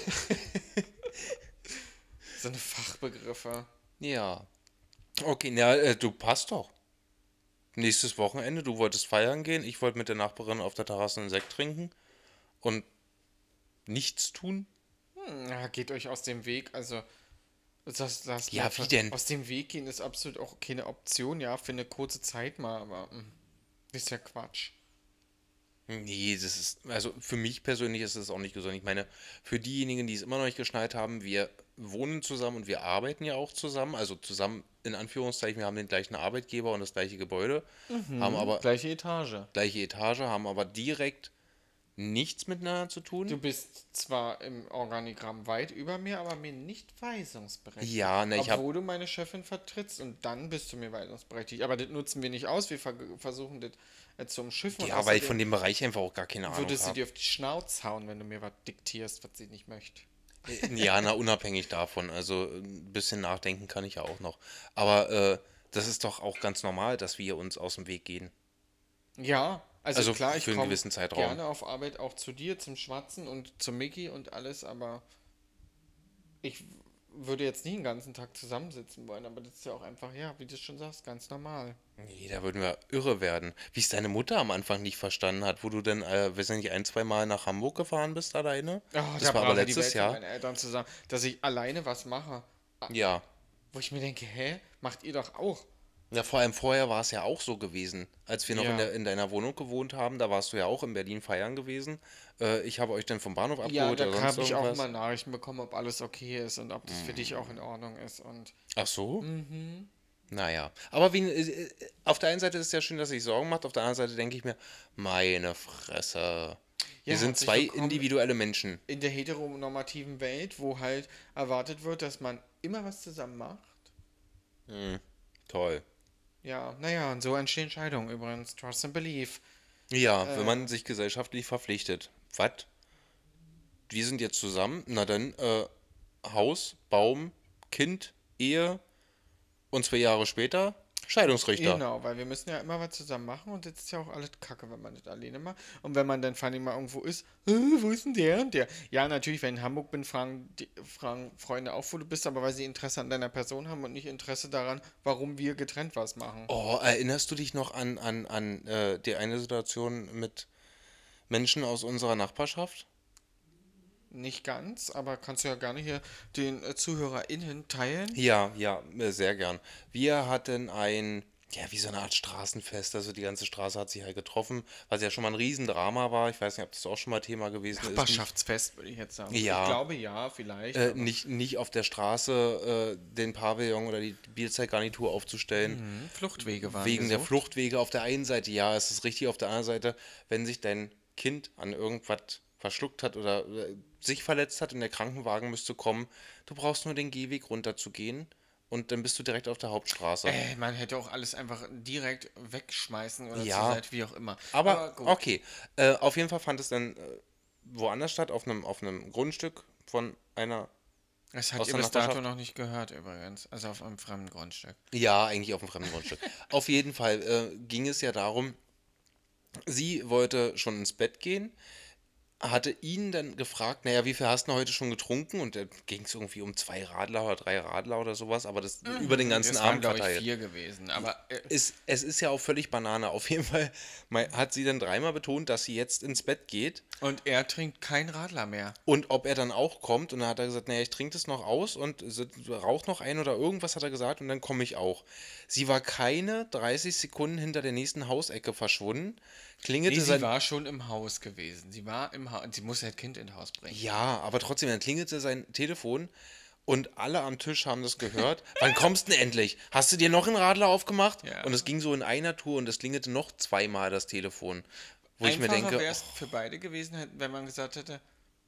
S1: So eine Fachbegriffe.
S2: Ja. Okay, na, äh, du passt doch. Nächstes Wochenende, du wolltest feiern gehen, ich wollte mit der Nachbarin auf der Terrasse einen Sekt trinken und nichts tun.
S1: Hm, ja, geht euch aus dem Weg. Also, das, das
S2: Ja,
S1: mal
S2: wie
S1: ver-
S2: denn?
S1: aus dem Weg gehen ist absolut auch keine Option, ja, für eine kurze Zeit mal, aber hm, ist ja Quatsch.
S2: Nee, das ist, also für mich persönlich ist es auch nicht gesund. Ich meine, für diejenigen, die es immer noch nicht geschnallt haben, wir wohnen zusammen und wir arbeiten ja auch zusammen. Also zusammen in Anführungszeichen, wir haben den gleichen Arbeitgeber und das gleiche Gebäude, haben aber
S1: Gleiche Etage.
S2: gleiche Etage, haben aber direkt nichts miteinander zu
S1: Du
S2: tun.
S1: bist zwar im Organigramm weit über mir, aber mir nicht weisungsberechtigt.
S2: Ja, ne, ich habe
S1: Obwohl du meine Chefin vertrittst und dann bist du mir weisungsberechtigt. Aber das nutzen wir nicht aus. Wir ver versuchen das als so umschiffen und
S2: Ja, weil ich
S1: außerdem
S2: von dem Bereich einfach auch gar keine Ahnung
S1: würde sie
S2: habe.
S1: dir auf die Schnauze hauen, wenn du mir was diktierst, was sie nicht möchte.
S2: Ja, na, unabhängig davon. Also ein bisschen nachdenken kann ich ja auch noch. Aber äh, das ist doch auch ganz normal, dass wir uns aus dem Weg gehen.
S1: Ja, also
S2: Also
S1: klar, ich
S2: für einen
S1: komme
S2: gewissen Zeitraum.
S1: gerne auf Arbeit auch zu dir zum Schwatzen und zu Mickey und alles, aber ich würde jetzt nie den ganzen Tag zusammensitzen wollen, aber das ist ja auch einfach, ja, wie du schon sagst, ganz normal.
S2: Nee, da würden wir irre werden. Wie es deine Mutter am Anfang nicht verstanden hat, wo du dann, äh, weiß ich nicht, ein, zwei Mal nach Hamburg gefahren bist alleine.
S1: Oh, da
S2: Das war aber
S1: brach ja die
S2: letztes
S1: Welt für
S2: Jahr.
S1: meine Eltern zusammen, dass ich alleine was mache. Ah,
S2: Ja.
S1: wo ich mir denke, hä, macht ihr doch auch.
S2: Ja, vor allem vorher war es ja auch so gewesen. Als wir noch in
S1: Ja.
S2: der, in deiner Wohnung gewohnt haben, da warst du ja auch in Berlin feiern gewesen. Äh, ich habe euch dann vom Bahnhof
S1: Ja,
S2: abgeholt
S1: da
S2: oder sonst
S1: habe ich auch
S2: irgendwas.
S1: immer Nachrichten bekommen, ob alles okay ist und ob das für dich auch in Ordnung ist. Und
S2: Ach so?
S1: mhm.
S2: Naja. Aber wie, äh, auf der einen Seite ist es ja schön, dass sich Sorgen macht, auf der anderen Seite denke ich mir, meine Fresse. Wir
S1: Ja,
S2: sind
S1: herzlich
S2: zwei
S1: willkommen
S2: individuelle Menschen.
S1: in der heteronormativen Welt, wo halt erwartet wird, dass man immer was zusammen macht.
S2: Hm, toll.
S1: Ja, naja, und so entstehen Scheidungen übrigens. Trust and Believe.
S2: Ja, wenn
S1: Äh,
S2: man sich gesellschaftlich verpflichtet. Was? Wir sind jetzt zusammen? Na dann, äh, Haus, Baum, Kind, Ehe und zwei Jahre später Scheidungsrichter.
S1: genau, weil wir müssen ja immer was zusammen machen und jetzt ist ja auch alles kacke, wenn man das alleine macht. Und wenn man dann vor allem mal irgendwo ist, äh, wo ist denn der und der? Ja, natürlich, wenn ich in Hamburg bin, fragen, die, fragen Freunde auch, wo du bist, aber weil sie Interesse an deiner Person haben und nicht Interesse daran, warum wir getrennt was machen.
S2: Oh, erinnerst du dich noch an, an, an äh, die eine Situation mit Menschen aus unserer Nachbarschaft?
S1: Nicht ganz, aber kannst du ja gerne hier den äh, ZuhörerInnen teilen.
S2: Ja, ja, äh, sehr gern. Wir hatten ein, ja, wie so eine Art Straßenfest. Also die ganze Straße hat sich halt getroffen, was ja schon mal ein Riesendrama war. Ich weiß nicht, ob das auch schon mal Thema gewesen ist. Nicht,
S1: Nachbarschaftsfest, würde ich jetzt sagen. Ich
S2: ja,
S1: glaube ja, vielleicht,
S2: äh,
S1: aber.
S2: nicht, nicht auf der Straße äh, den Pavillon oder die Bierzeltgarnitur aufzustellen.
S1: Mhm, Fluchtwege waren
S2: Wegen der
S1: gesucht.
S2: Fluchtwege auf der einen Seite, ja, es ist richtig, auf der anderen Seite, wenn sich dein Kind an irgendwas verschluckt hat oder äh, sich verletzt hat und der Krankenwagen müsste kommen, du brauchst nur den Gehweg runter zu gehen und dann bist du direkt auf der Hauptstraße.
S1: Äh, man hätte auch alles einfach direkt wegschmeißen oder zur
S2: Ja,
S1: Seite, wie auch immer.
S2: aber
S1: Aber gut.
S2: okay. Äh, auf jeden Fall fand es dann äh, woanders statt, auf einem, auf einem Grundstück von einer
S1: Das habt
S2: aus
S1: ihr
S2: der
S1: bis dato
S2: Nachbarschaft.
S1: noch nicht gehört, übrigens. Also auf einem fremden Grundstück.
S2: Ja, eigentlich auf einem fremden Grundstück. Auf jeden Fall äh, ging es ja darum, sie wollte schon ins Bett gehen, hatte ihn dann gefragt, naja, wie viel hast du denn heute schon getrunken? Und da ging es irgendwie um zwei Radler oder drei Radler oder sowas, aber das über den
S1: Mhm,
S2: ganzen
S1: es waren,
S2: Abend
S1: glaube ich,
S2: verteilt.
S1: vier gewesen. Aber äh,
S2: Ist, es ist ja auch völlig Banane. Auf jeden Fall mei- hat sie dann dreimal betont, dass sie jetzt ins Bett geht
S1: und er trinkt kein Radler mehr.
S2: und ob er dann auch kommt. Und dann hat er gesagt, naja, ich trinke das noch aus und s- rauch noch ein oder irgendwas hat er gesagt und dann komme ich auch. Sie war keine dreißig Sekunden hinter der nächsten Hausecke verschwunden,
S1: Nee,
S2: klingelte
S1: sie
S2: sein.
S1: war schon im Haus gewesen. Sie war im Haus. Sie musste das Kind ins Haus bringen.
S2: Ja, aber trotzdem, dann klingelte sein Telefon und alle am Tisch haben das gehört. Wann kommst du denn endlich? Hast du dir noch einen Radler aufgemacht?
S1: Ja.
S2: Und es ging so in einer Tour und es klingelte noch zweimal das Telefon. Wo ich mir
S1: Einfacher
S2: denke,
S1: wäre es
S2: oh,
S1: für beide gewesen, hätte- wenn man gesagt hätte,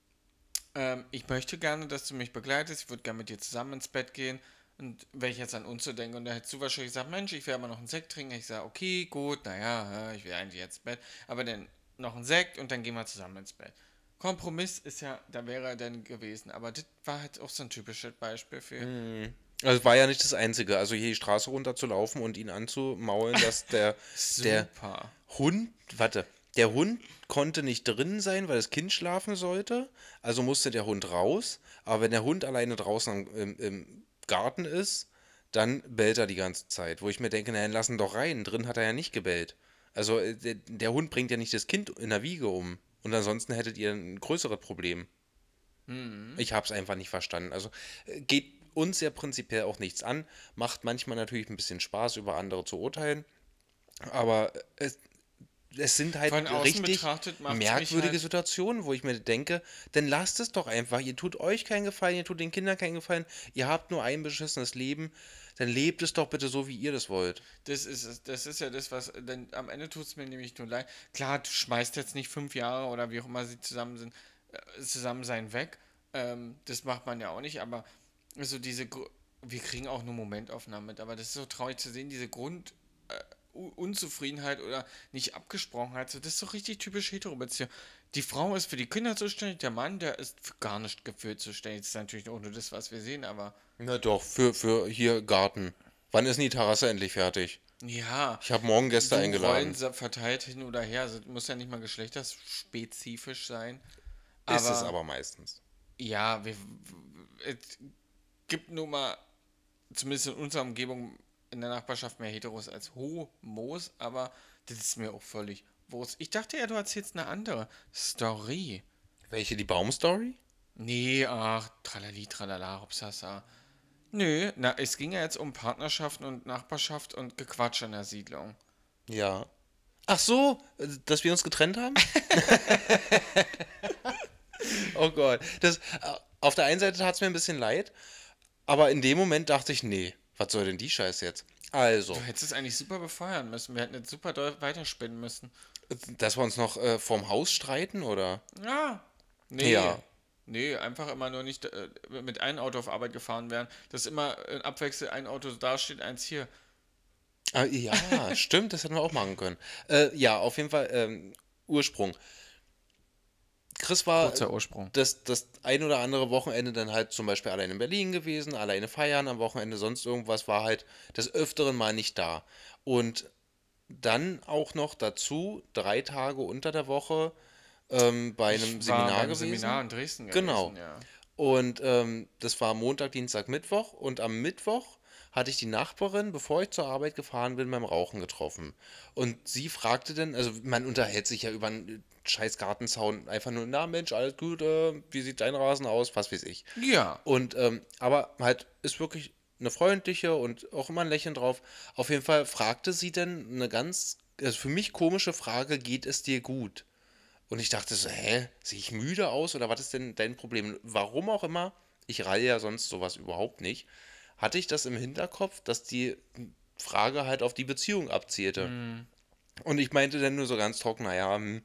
S1: ähm, ich möchte gerne, dass du mich begleitest, ich würde gerne mit dir zusammen ins Bett gehen. Und wenn ich jetzt an uns so denke, und da hättest du wahrscheinlich gesagt, Mensch, ich will aber noch einen Sekt trinken. Ich sage, okay, gut, naja, ich will eigentlich jetzt ins Bett. Aber dann noch einen Sekt und dann gehen wir zusammen ins Bett. Kompromiss ist ja, da wäre er dann gewesen. Aber das war halt auch so ein typisches Beispiel für.
S2: also es war ja nicht das Einzige. Also hier die Straße runter zu laufen und ihn anzumaulen, dass der, der
S1: Super.
S2: Hund, warte, der Hund konnte nicht drin sein, weil das Kind schlafen sollte. Also musste der Hund raus. Aber wenn der Hund alleine draußen am- im, im Garten ist, dann bellt er die ganze Zeit. Wo ich mir denke, na, dann lass ihn doch rein. Drin hat er ja nicht gebellt. Also äh, der, der Hund bringt ja nicht das Kind in der Wiege um. Und ansonsten hättet ihr ein größeres Problem. Ich habe es einfach nicht verstanden. Also äh, geht uns ja prinzipiell auch nichts an. Macht manchmal natürlich ein bisschen Spaß, über andere zu urteilen. Aber es, es sind halt
S1: Von außen
S2: richtig
S1: betrachtet macht's mich
S2: merkwürdige
S1: halt.
S2: Situationen, wo ich mir denke, dann lasst es doch einfach. Ihr tut euch keinen Gefallen, ihr tut den Kindern keinen Gefallen. Ihr habt nur ein beschissenes Leben. Dann lebt es doch bitte so, wie ihr das wollt.
S1: Das ist, es- das ist ja das, was, denn am Ende tut es mir nämlich nur leid. Klar, du schmeißt jetzt nicht fünf Jahre oder wie auch immer sie zusammen sind, äh, zusammen sein weg. Ähm, das macht man ja auch nicht, aber so diese, Gru- wir kriegen auch nur Momentaufnahmen mit, aber das ist so traurig zu sehen, diese Grundursprünglichkeit U Unzufriedenheit oder nicht Abgesprochenheit. So, das ist so richtig typisch Hetero-Beziehung. Die Frau ist für die Kinder zuständig, der Mann, der ist für gar nicht gefühlt zuständig. Das ist natürlich auch nur das, was wir sehen, aber
S2: Na doch, für, für hier Garten. Wann ist denn die Terrasse endlich fertig?
S1: ja,
S2: Ich habe morgen Gäste
S1: so Rollen
S2: eingeladen.
S1: sa- verteilt hin oder her. Also muss ja nicht mal geschlechterspezifisch sein.
S2: Ist es
S1: Aber
S2: aber meistens.
S1: ja, wir, es gibt nun mal, zumindest in unserer Umgebung, in der Nachbarschaft mehr Heteros als Homos, aber das ist mir auch völlig Wurst. Ich dachte ja, du erzählst eine andere Story.
S2: Welche, die Baumstory?
S1: Nee, ach, tralali, tralala, hopsasa. Nö, na, es ging ja jetzt um Partnerschaften und Nachbarschaft und Gequatsch in der Siedlung.
S2: Ja. Ach so, äh, dass wir uns getrennt haben? Oh Gott. Das, äh, auf der einen Seite tat es mir ein bisschen leid, aber in dem Moment dachte ich, nee, was soll denn die Scheiße jetzt?
S1: Du
S2: Also,
S1: hättest es eigentlich super befeuern müssen. Wir hätten jetzt super doll weiterspinnen müssen.
S2: äh, dass wir uns noch äh, vorm Haus streiten, oder?
S1: Ja. Nee.
S2: Ja.
S1: Nee, einfach immer nur nicht äh, mit einem Auto auf Arbeit gefahren werden. Dass immer in Abwechsel ein Auto da steht, eins hier.
S2: Ah, ja, stimmt, das hätten wir auch machen können. Äh, ja, auf jeden Fall, ähm, Ursprung. Chris war
S1: Kurzer Ursprung.
S2: das, das ein oder andere Wochenende dann halt zum Beispiel allein in Berlin gewesen, alleine feiern, am Wochenende sonst irgendwas, war halt des Öfteren mal nicht da. Und dann auch noch dazu drei Tage unter der Woche ähm, bei einem
S1: Ich war
S2: Seminar
S1: beim Seminar
S2: gewesen.
S1: in Dresden
S2: Genau.
S1: gewesen, ja.
S2: Und ähm, das war Montag, Dienstag, Mittwoch. Und am Mittwoch hatte ich die Nachbarin, bevor ich zur Arbeit gefahren bin, beim Rauchen getroffen. Und sie fragte dann, also man unterhält sich ja über einen scheiß Gartenzaun einfach nur, na Mensch, alles gut, äh, wie sieht dein Rasen aus, was weiß ich.
S1: Ja.
S2: Und ähm, aber halt ist wirklich eine freundliche und auch immer ein Lächeln drauf. Auf jeden Fall fragte sie dann eine ganz, also für mich komische Frage, geht es dir gut? Und ich dachte so, hä, sehe ich müde aus oder was ist denn dein Problem? Warum auch immer, ich reihe ja sonst sowas überhaupt nicht, hatte ich das im Hinterkopf, dass die Frage halt auf die Beziehung abzielte.
S1: Hm.
S2: Und ich meinte dann nur so ganz trocken, naja, hm,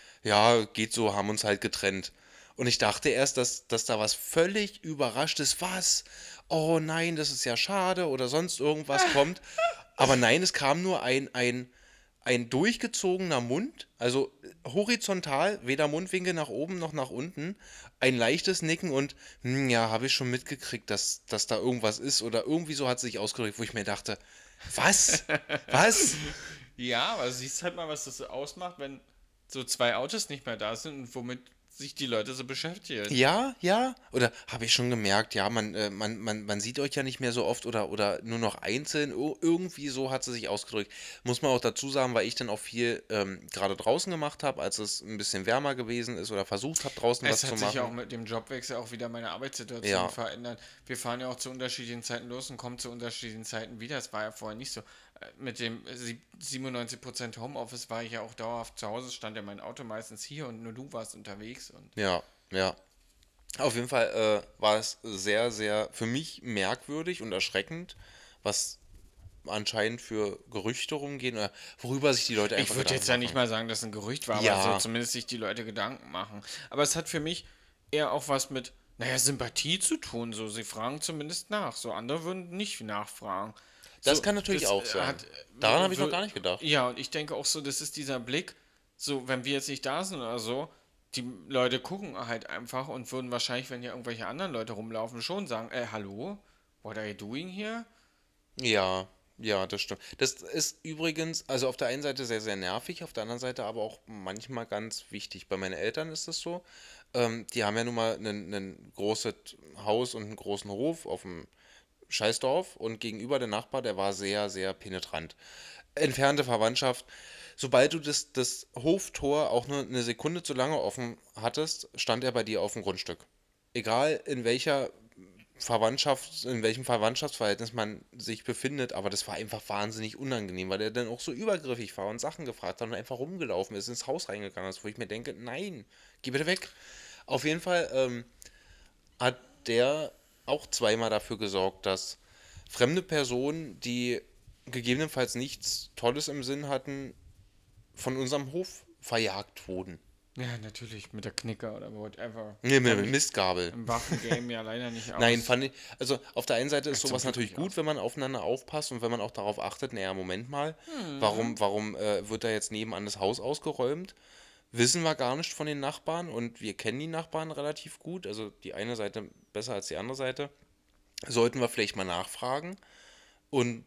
S2: ja, geht so, haben uns halt getrennt. Und ich dachte erst, dass, dass da was völlig Überraschtes, was? Oh nein, das ist ja schade oder sonst irgendwas kommt. Aber nein, es kam nur ein, ein, ein durchgezogener Mund, also horizontal, weder Mundwinkel nach oben noch nach unten, ein leichtes Nicken und, hm, ja, habe ich schon mitgekriegt, dass, dass da irgendwas ist oder irgendwie so hat es sich ausgedrückt, wo ich mir dachte, was? Was?
S1: Ja, aber du siehst halt mal, was das so ausmacht, wenn so zwei Autos nicht mehr da sind und womit sich die Leute so beschäftigen.
S2: Ja, ja. Oder habe ich schon gemerkt, ja, man, äh, man, man, man sieht euch ja nicht mehr so oft oder, oder nur noch einzeln. Ir- Irgendwie so hat sie sich ausgedrückt. Muss man auch dazu sagen, weil ich dann auch viel ähm, gerade draußen gemacht habe, als es ein bisschen wärmer gewesen ist oder versucht habe, draußen was
S1: Es
S2: zu
S1: hat sich ja auch
S2: machen.
S1: mit dem Jobwechsel auch wieder meine Arbeitssituation
S2: Ja,
S1: verändert. Wir fahren ja auch zu unterschiedlichen Zeiten los und kommen zu unterschiedlichen Zeiten wieder. Das war ja vorher nicht so. Äh, Mit dem sieb- siebenundneunzig Prozent Homeoffice war ich ja auch dauerhaft zu Hause, stand ja mein Auto meistens hier und nur du warst unterwegs. Und
S2: ja, ja. Auf jeden Fall äh, war es sehr, sehr für mich merkwürdig und erschreckend, was anscheinend für Gerüchte rumgehen oder worüber sich die Leute
S1: ich
S2: einfach
S1: würde
S2: Gedanken
S1: jetzt ja nicht
S2: machen.
S1: mal sagen, dass es ein Gerücht war, aber so
S2: Ja,
S1: zumindest sich die Leute Gedanken machen. Aber es hat für mich eher auch was mit, naja, Sympathie zu tun. So, sie fragen zumindest nach. So, andere würden nicht nachfragen.
S2: das
S1: So,
S2: kann natürlich
S1: das
S2: auch
S1: äh,
S2: sein.
S1: hat.
S2: Daran habe
S1: äh,
S2: ich noch
S1: so,
S2: gar nicht gedacht.
S1: ja, und ich denke auch so, das ist dieser Blick, so, wenn wir jetzt nicht da sind oder so, die Leute gucken halt einfach und würden wahrscheinlich, wenn hier irgendwelche anderen Leute rumlaufen, schon sagen, ey, hallo, what are you doing here?
S2: Ja, ja, das stimmt. Das ist übrigens, also auf der einen Seite sehr, sehr nervig, auf der anderen Seite aber auch manchmal ganz wichtig. Bei meinen Eltern ist das so. Ähm, die haben ja nun mal ein, ein großes Haus und einen großen Hof auf dem Scheißdorf und gegenüber der Nachbar, der war sehr, sehr penetrant. Entfernte Verwandtschaft. Sobald du das, das Hoftor auch nur eine Sekunde zu lange offen hattest, stand er bei dir auf dem Grundstück. Egal in welcher Verwandtschaft, in welchem Verwandtschaftsverhältnis man sich befindet, aber das war einfach wahnsinnig unangenehm, weil er dann auch so übergriffig war und Sachen gefragt hat und einfach rumgelaufen ist, ins Haus reingegangen ist, wo ich mir denke, nein, geh bitte weg. Auf jeden Fall ähm, hat der auch zweimal dafür gesorgt, dass fremde Personen, die gegebenenfalls nichts Tolles im Sinn hatten, von unserem Hof verjagt wurden.
S1: Ja, natürlich, mit der Knicker oder whatever.
S2: Nee, mit
S1: Kenn
S2: der
S1: mich
S2: Mistgabel.
S1: im Waffengame ja leider nicht
S2: Nein,
S1: aus.
S2: fand ich, also auf der einen Seite ist
S1: Äh, Zum
S2: sowas
S1: Glück
S2: natürlich
S1: nicht
S2: gut,
S1: aus.
S2: wenn man aufeinander aufpasst und wenn man auch darauf achtet, naja, Moment mal,
S1: Hm.
S2: warum, warum äh, wird da jetzt nebenan das Haus ausgeräumt? Wissen wir gar nicht von den Nachbarn und wir kennen die Nachbarn relativ gut, also die eine Seite besser als die andere Seite. Sollten wir vielleicht mal nachfragen. Und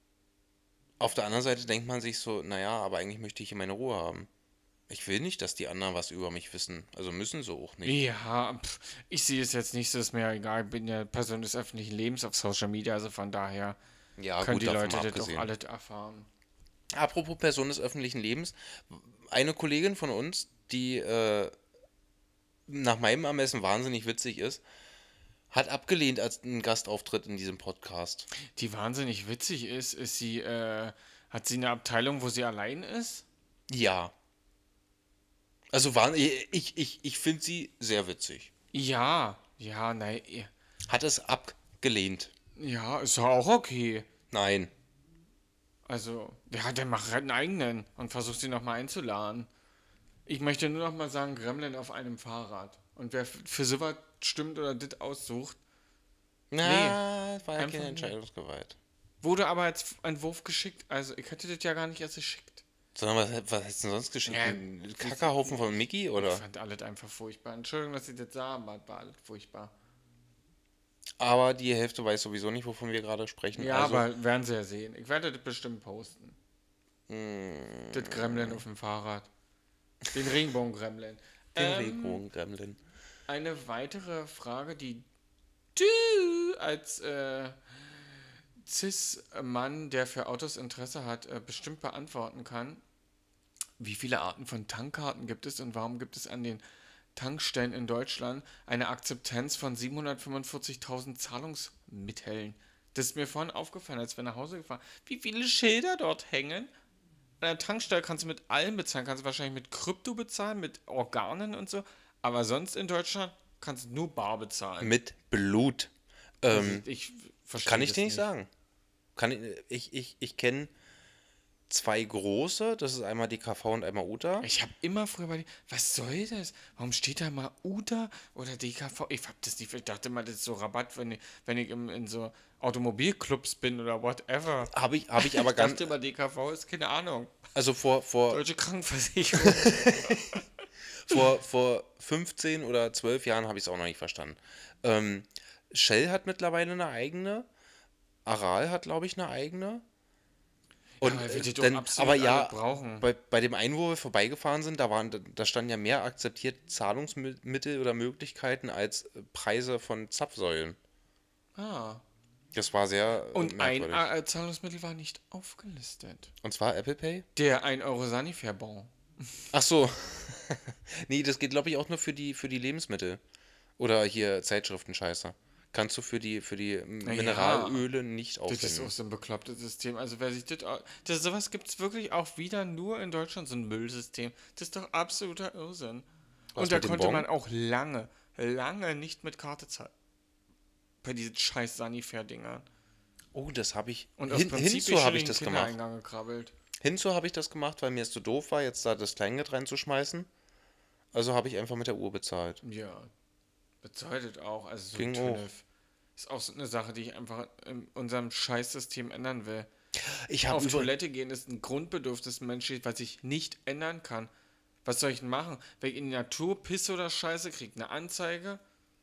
S2: auf der anderen Seite denkt man sich so, naja, aber eigentlich möchte ich hier meine Ruhe haben. Ich will nicht, dass die anderen was über mich wissen. Also müssen sie auch nicht.
S1: Ja, pf, ich sehe es jetzt nicht, so ist mir ja egal. Ich bin ja Person des öffentlichen Lebens auf Social Media, also von daher
S2: Ja,
S1: können
S2: gut,
S1: die
S2: davon
S1: Leute
S2: mal
S1: das doch
S2: abgesehen.
S1: alle erfahren.
S2: Apropos Person des öffentlichen Lebens, eine Kollegin von uns, die äh, nach meinem Ermessen wahnsinnig witzig ist, hat abgelehnt als ein Gastauftritt in diesem Podcast.
S1: Die wahnsinnig witzig ist, ist sie, äh, hat sie eine Abteilung, wo sie allein ist?
S2: Ja. Also war, ich, ich, ich finde sie sehr witzig.
S1: Ja, ja, nein,
S2: Hat es abgelehnt.
S1: ja, ist doch auch okay.
S2: Nein.
S1: Also, ja, der macht halt einen eigenen und versucht sie nochmal einzuladen. Ich möchte nur noch mal sagen, Gremlin auf einem Fahrrad. Und wer f- für sowas stimmt oder das aussucht, nee,
S2: Na, war ja keine
S1: einfach nee.
S2: Entscheidungsgewalt.
S1: Wurde aber als Entwurf geschickt. Also, ich hätte das ja gar nicht erst geschickt.
S2: Sondern was, was hättest du denn sonst geschickt?
S1: Ja,
S2: Ein Kackerhaufen von Mickey,
S1: Ich
S2: oder?
S1: fand alles einfach furchtbar. Entschuldigung, dass ich das sah, aber war alles furchtbar.
S2: Aber die Hälfte weiß sowieso nicht, wovon wir gerade sprechen.
S1: Ja,
S2: Also,
S1: aber werden sie ja sehen. Ich werde das bestimmt posten. Das Gremlin auf dem Fahrrad. Den Regenbogen-Gremlin.
S2: den
S1: Ähm,
S2: Regenbogen-Gremlin.
S1: eine weitere Frage, die du als äh, Cis-Mann, der für Autos Interesse hat, äh, bestimmt beantworten kann. Wie viele Arten von Tankkarten gibt es und warum gibt es an den Tankstellen in Deutschland eine Akzeptanz von siebenhundertfünfundvierzigtausend Zahlungsmitteln? Das ist mir vorhin aufgefallen, als wir nach Hause gefahren. Wie viele Schilder dort hängen? An der Tankstelle kannst du mit allem bezahlen, kannst du wahrscheinlich mit Krypto bezahlen, mit Organen und so. Aber sonst in Deutschland kannst du nur bar bezahlen.
S2: Mit Blut.
S1: Also
S2: Ähm,
S1: ich verstehe
S2: kann ich
S1: das
S2: dir nicht sagen. Kann ich ich, ich, ich kenne zwei große. Das ist einmal die K V und einmal UTA.
S1: Ich habe immer früher bei was soll das? Warum steht da mal UTA oder D K V? Ich hab das nicht, ich dachte mal, das ist so Rabatt, wenn ich, wenn ich im, in so Automobilclubs bin oder whatever.
S2: Habe ich, hab ich aber
S1: Ich
S2: ganz.
S1: dachte immer, D K V ist keine Ahnung.
S2: Also vor, vor,
S1: Deutsche Krankenversicherung.
S2: vor, vor fünfzehn oder zwölf Jahren habe ich es auch noch nicht verstanden. Ähm, Shell hat mittlerweile eine eigene. Aral hat, glaube ich, eine eigene. Und
S1: aber
S2: äh,
S1: wir die doch
S2: dann,
S1: absolut
S2: aber ja,
S1: alle brauchen.
S2: bei, bei dem einen, wo wir vorbeigefahren sind, da waren, da standen ja mehr akzeptiert Zahlungsmittel oder Möglichkeiten als äh, Preise von Zapfsäulen.
S1: Ah.
S2: Das war sehr äh,
S1: Und ein
S2: merkwürdig.
S1: äh, Zahlungsmittel war nicht aufgelistet.
S2: Und zwar Apple Pay?
S1: Der ein Euro Sanifair-Bon.
S2: Ach so. Nee, das geht, glaube ich, auch nur für die, für die Lebensmittel. Oder hier Zeitschriften-Scheiße. Kannst du für die, für die Mineralöle nicht
S1: Das ist
S2: aufwenden.
S1: auch so ein beklopptes System. Also wer sich das, au- das sowas gibt es wirklich auch wieder nur in Deutschland, so ein Müllsystem. Das ist doch absoluter Irrsinn.
S2: Was
S1: Und da
S2: mit dem
S1: konnte
S2: Bon?
S1: man auch lange, lange nicht mit Karte zahlen. Bei diesen scheiß Sanifair-Dingern.
S2: Oh, das habe ich.
S1: Und aus
S2: Hin,
S1: Prinzip
S2: hinzu
S1: bin
S2: habe
S1: ich
S2: ich
S1: schon in den
S2: das gemacht.
S1: Kindereingang gekrabbelt.
S2: Hinzu habe ich das gemacht, weil mir es zu doof war, jetzt da das Kleingeld reinzuschmeißen. Also habe ich einfach mit der Uhr bezahlt.
S1: Ja, bedeutet auch. Also so
S2: Ging
S1: TÜNEF. Ist auch so eine Sache, die ich einfach in unserem Scheißsystem ändern will.
S2: Ich habe
S1: Auf
S2: über
S1: Toilette gehen ist ein Grundbedürfnis des Menschen, was ich nicht ändern kann. Was soll ich denn machen? Wenn ich in die Natur pisse oder Scheiße kriege, eine Anzeige.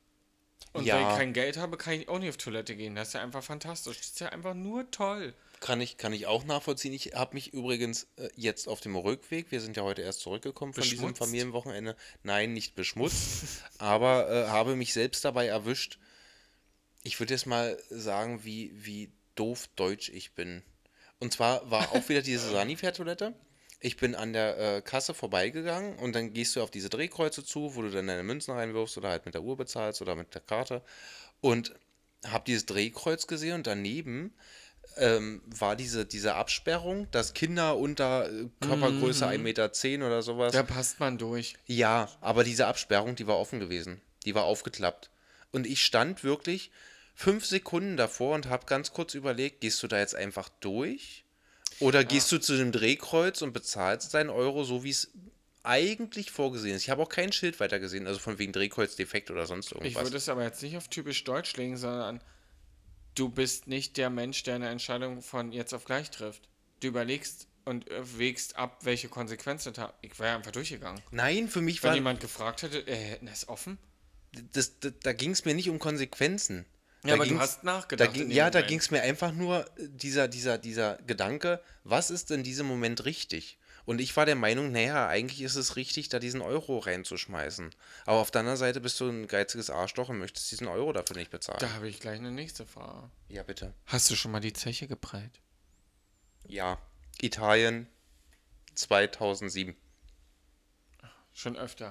S1: Und
S2: Ja.
S1: wenn ich kein Geld habe, kann ich auch nicht auf Toilette gehen. Das ist ja einfach fantastisch. Das ist ja einfach nur toll.
S2: Kann ich, kann ich auch nachvollziehen. Ich habe mich übrigens äh, jetzt auf dem Rückweg, wir sind ja heute erst zurückgekommen von diesem
S1: Beschmutzt?
S2: Familienwochenende, nein, nicht beschmutzt, aber äh, habe mich selbst dabei erwischt. Ich würde jetzt mal sagen, wie, wie doof deutsch ich bin. Und zwar war auch wieder diese Sanifair-Toilette. Ich bin an der äh, Kasse vorbeigegangen und dann gehst du auf diese Drehkreuze zu, wo du dann deine Münzen reinwirfst oder halt mit der Uhr bezahlst oder mit der Karte. Und habe dieses Drehkreuz gesehen und daneben ähm, war diese, diese Absperrung, dass Kinder unter äh, Körpergröße ein Meter zehn oder sowas.
S1: Da passt man durch.
S2: Ja, aber diese Absperrung, die war offen gewesen. Die war aufgeklappt. Und ich stand wirklich fünf Sekunden davor und habe ganz kurz überlegt, gehst du da jetzt einfach durch? Oder gehst du zu dem Drehkreuz und bezahlst deinen Euro, so wie es eigentlich vorgesehen ist. Ich habe auch kein Schild weiter gesehen, also von wegen Drehkreuzdefekt oder sonst
S1: Ich
S2: irgendwas.
S1: würde es aber jetzt nicht auf typisch Deutsch legen, sondern du bist nicht der Mensch, der eine Entscheidung von jetzt auf gleich trifft. Du überlegst und äh, wägst ab, welche Konsequenzen das hat. Ich wäre einfach durchgegangen.
S2: Nein, für mich
S1: Wenn
S2: war,
S1: jemand gefragt hätte, äh, hätten es offen?
S2: das, das, da ging es mir nicht um Konsequenzen.
S1: Ja,
S2: Da
S1: aber du
S2: ging's,
S1: hast
S2: da
S1: nachgedacht
S2: ging,
S1: in dem
S2: ja, da
S1: Moment.
S2: ging es mir einfach nur äh, dieser, dieser, dieser Gedanke, was ist in diesem Moment richtig? Und ich war der Meinung, naja, eigentlich ist es richtig, da diesen Euro reinzuschmeißen. Aber auf der anderen Seite bist du ein geiziges Arschloch und möchtest diesen Euro dafür nicht bezahlen.
S1: Da habe ich gleich eine nächste Frage.
S2: Ja, bitte.
S1: Hast du schon mal die Zeche geprellt?
S2: Ja. Italien zweitausendsieben.
S1: Schon öfter.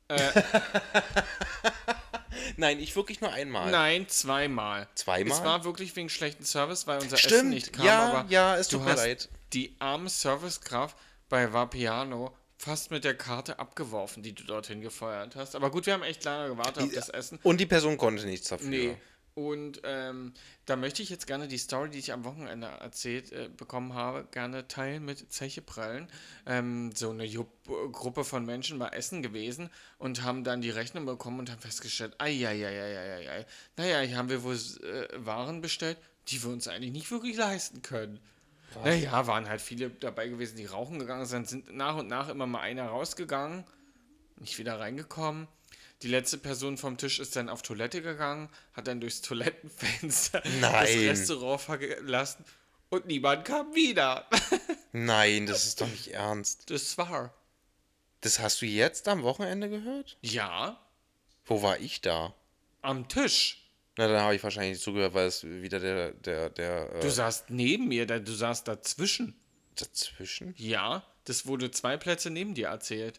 S2: Nein, ich wirklich nur einmal.
S1: Nein, zweimal.
S2: Zweimal?
S1: Es war wirklich wegen schlechten Service, weil unser Essen
S2: Stimmt,
S1: nicht kam,
S2: ja,
S1: aber
S2: ja, es
S1: du
S2: tut mir
S1: hast
S2: leid.
S1: die arme Servicekraft bei Vapiano fast mit der Karte abgeworfen, die du dorthin gefeuert hast. Aber gut, wir haben echt lange gewartet auf das Essen.
S2: Und die Person konnte nichts dafür.
S1: Nee. Und ähm, da möchte ich jetzt gerne die Story, die ich am Wochenende erzählt äh, bekommen habe, gerne teilen mit Zeche Prallen. Ähm, so eine Jupp Gruppe von Menschen war essen gewesen und haben dann die Rechnung bekommen und haben festgestellt, ei, naja, hier haben wir wohl äh, Waren bestellt, die wir uns eigentlich nicht wirklich leisten können. Naja, waren halt viele dabei gewesen, die rauchen gegangen sind, sind nach und nach immer mal einer rausgegangen, nicht wieder reingekommen. Die letzte Person vom Tisch ist dann auf Toilette gegangen, hat dann durchs Toilettenfenster das
S2: Nein.
S1: Restaurant verlassen und niemand kam wieder.
S2: Nein, das ist doch nicht ernst.
S1: Das war.
S2: Das hast du jetzt am Wochenende gehört?
S1: Ja,
S2: Wo war ich da?
S1: am Tisch.
S2: Na, dann habe ich wahrscheinlich nicht zugehört, weil es wieder der, der, der,
S1: Du
S2: äh,
S1: saßt neben mir, da- du saßt dazwischen.
S2: dazwischen?
S1: Ja, das wurde zwei Plätze neben dir erzählt.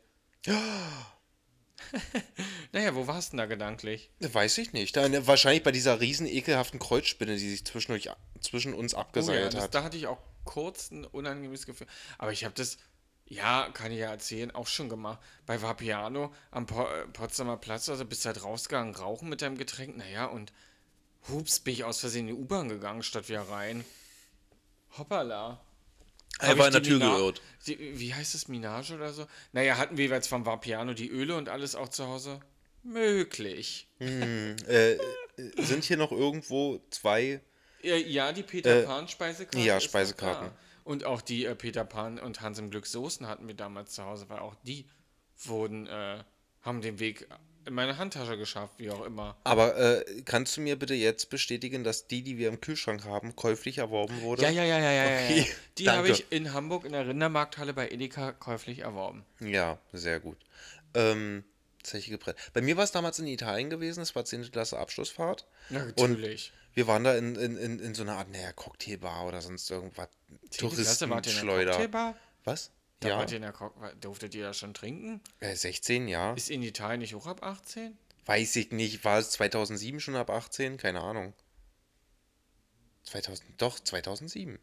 S1: Naja, wo warst du denn da gedanklich?
S2: Weiß ich nicht. Dann, wahrscheinlich bei dieser riesen ekelhaften Kreuzspinne, die sich zwischen, euch, zwischen uns
S1: Oh ja,
S2: abgeseilt
S1: das,
S2: hat.
S1: da hatte ich auch kurz ein unangenehmes Gefühl. Aber ich habe das, ja, kann ich ja erzählen, auch schon gemacht. Bei Vapiano am Po- äh, Potsdamer Platz, also bist du halt rausgegangen, rauchen mit deinem Getränk. Naja, und hups, bin ich aus Versehen in die U-Bahn gegangen, statt wieder rein. Hoppala. Hab
S2: Er war
S1: ich
S2: in der
S1: die
S2: Tür
S1: Mina-
S2: geirrt.
S1: Die, wie heißt es, Minage oder so? Naja, hatten wir jetzt vom Vapiano die Öle und alles auch zu Hause? Möglich.
S2: Äh, sind hier noch irgendwo zwei?
S1: Ja, ja, die Peter Pan Speisekarte.
S2: ja,
S1: ist noch
S2: Speisekarten.
S1: da. Und auch die äh, Peter Pan und Hans im Glück Soßen hatten wir damals zu Hause, weil auch die wurden, äh, haben den Weg in meine Handtasche geschafft, wie auch immer.
S2: Aber äh, kannst du mir bitte jetzt bestätigen, dass die, die wir im Kühlschrank haben, käuflich erworben wurde?
S1: Ja, ja, ja, ja, ja, ja,
S2: Okay,
S1: ja. Die habe
S2: danke.
S1: ich in Hamburg in der Rindermarkthalle bei Edeka käuflich erworben.
S2: Ja, sehr gut. Ähm, Zeche geprellt. Bei mir war es damals in Italien gewesen, es war zehnte Klasse Abschlussfahrt.
S1: Ja,
S2: Und
S1: natürlich.
S2: wir waren da in, in, in, in so einer Art, naja, Cocktailbar oder sonst irgendwas.
S1: Zehnte Klasse, wart ihr in der
S2: Touristenschleuder.
S1: Cocktailbar?
S2: Was?
S1: Da
S2: Ja,
S1: wart ihr in der Cock durftet ihr da schon trinken?
S2: äh, sechzehn, ja.
S1: Ist in Italien nicht auch ab achtzehn?
S2: Weiß ich nicht. War es zweitausendsieben schon ab achtzehn? Keine Ahnung. zweitausend, doch, zweitausendsieben.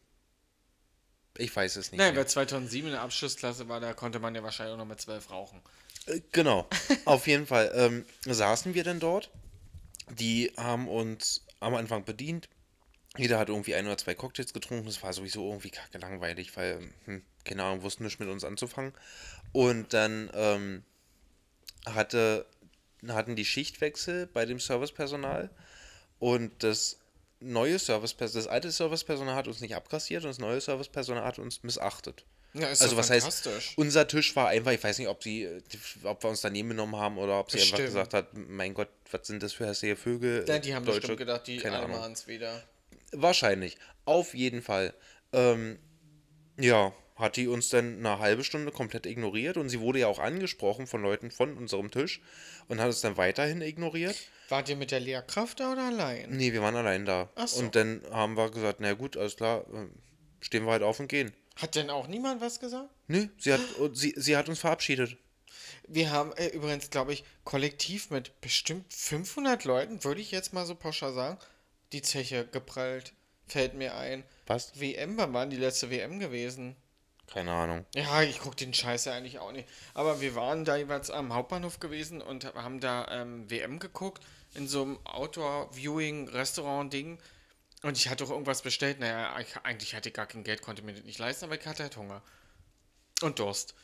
S2: Ich weiß es nicht
S1: Nein,
S2: mehr.
S1: weil zweitausendsieben in der Abschlussklasse war, da konnte man ja wahrscheinlich auch noch mit zwölf rauchen.
S2: Äh, Genau. Auf jeden Fall ähm, saßen wir denn dort. Die haben uns am Anfang bedient. Jeder hat irgendwie ein oder zwei Cocktails getrunken. Das war sowieso irgendwie kacke langweilig, weil, hm, keine Ahnung, wussten nicht mit uns anzufangen. Und dann ähm, hatte, hatten die Schichtwechsel bei dem Servicepersonal. Und das neue Servicepersonal, das alte Servicepersonal hat uns nicht abkassiert und das neue Servicepersonal hat uns missachtet.
S1: Ja, ist
S2: Also
S1: doch
S2: was heißt,
S1: fantastisch.
S2: unser Tisch war einfach, ich weiß nicht, ob sie, ob wir uns daneben genommen haben oder ob sie einfach
S1: Bestimmt.
S2: gesagt hat, mein Gott, was sind das für hässliche Vögel?
S1: Ja, die haben
S2: Deutsche,
S1: bestimmt gedacht, die
S2: keine
S1: alle
S2: Ahnung.
S1: machen es wieder.
S2: Wahrscheinlich. Auf jeden Fall. Ähm, ja, hat die uns dann eine halbe Stunde komplett ignoriert und sie wurde ja auch angesprochen von Leuten von unserem Tisch und hat es dann weiterhin ignoriert.
S1: Wart ihr mit der Lehrkraft da oder allein?
S2: Nee, wir waren allein da.
S1: Ach so.
S2: Und dann haben wir gesagt, na gut, alles klar, äh, stehen wir halt auf und gehen.
S1: Hat denn auch niemand was gesagt?
S2: Nö, sie hat, sie, sie hat uns verabschiedet.
S1: Wir haben äh, übrigens, glaube ich, kollektiv mit bestimmt fünfhundert Leuten, würde ich jetzt mal so pauschal sagen, die Zeche geprellt. Fällt mir ein.
S2: Was?
S1: W M, wann war die letzte W M gewesen?
S2: Keine Ahnung.
S1: Ja, ich gucke den Scheiß ja eigentlich auch nicht. Aber wir waren da jeweils am Hauptbahnhof gewesen und haben da ähm, W M geguckt in so einem Outdoor-Viewing-Restaurant-Ding. Und ich hatte auch irgendwas bestellt. Naja, ich, eigentlich hatte ich gar kein Geld, konnte mir das nicht leisten, aber ich hatte halt Hunger. Und Durst.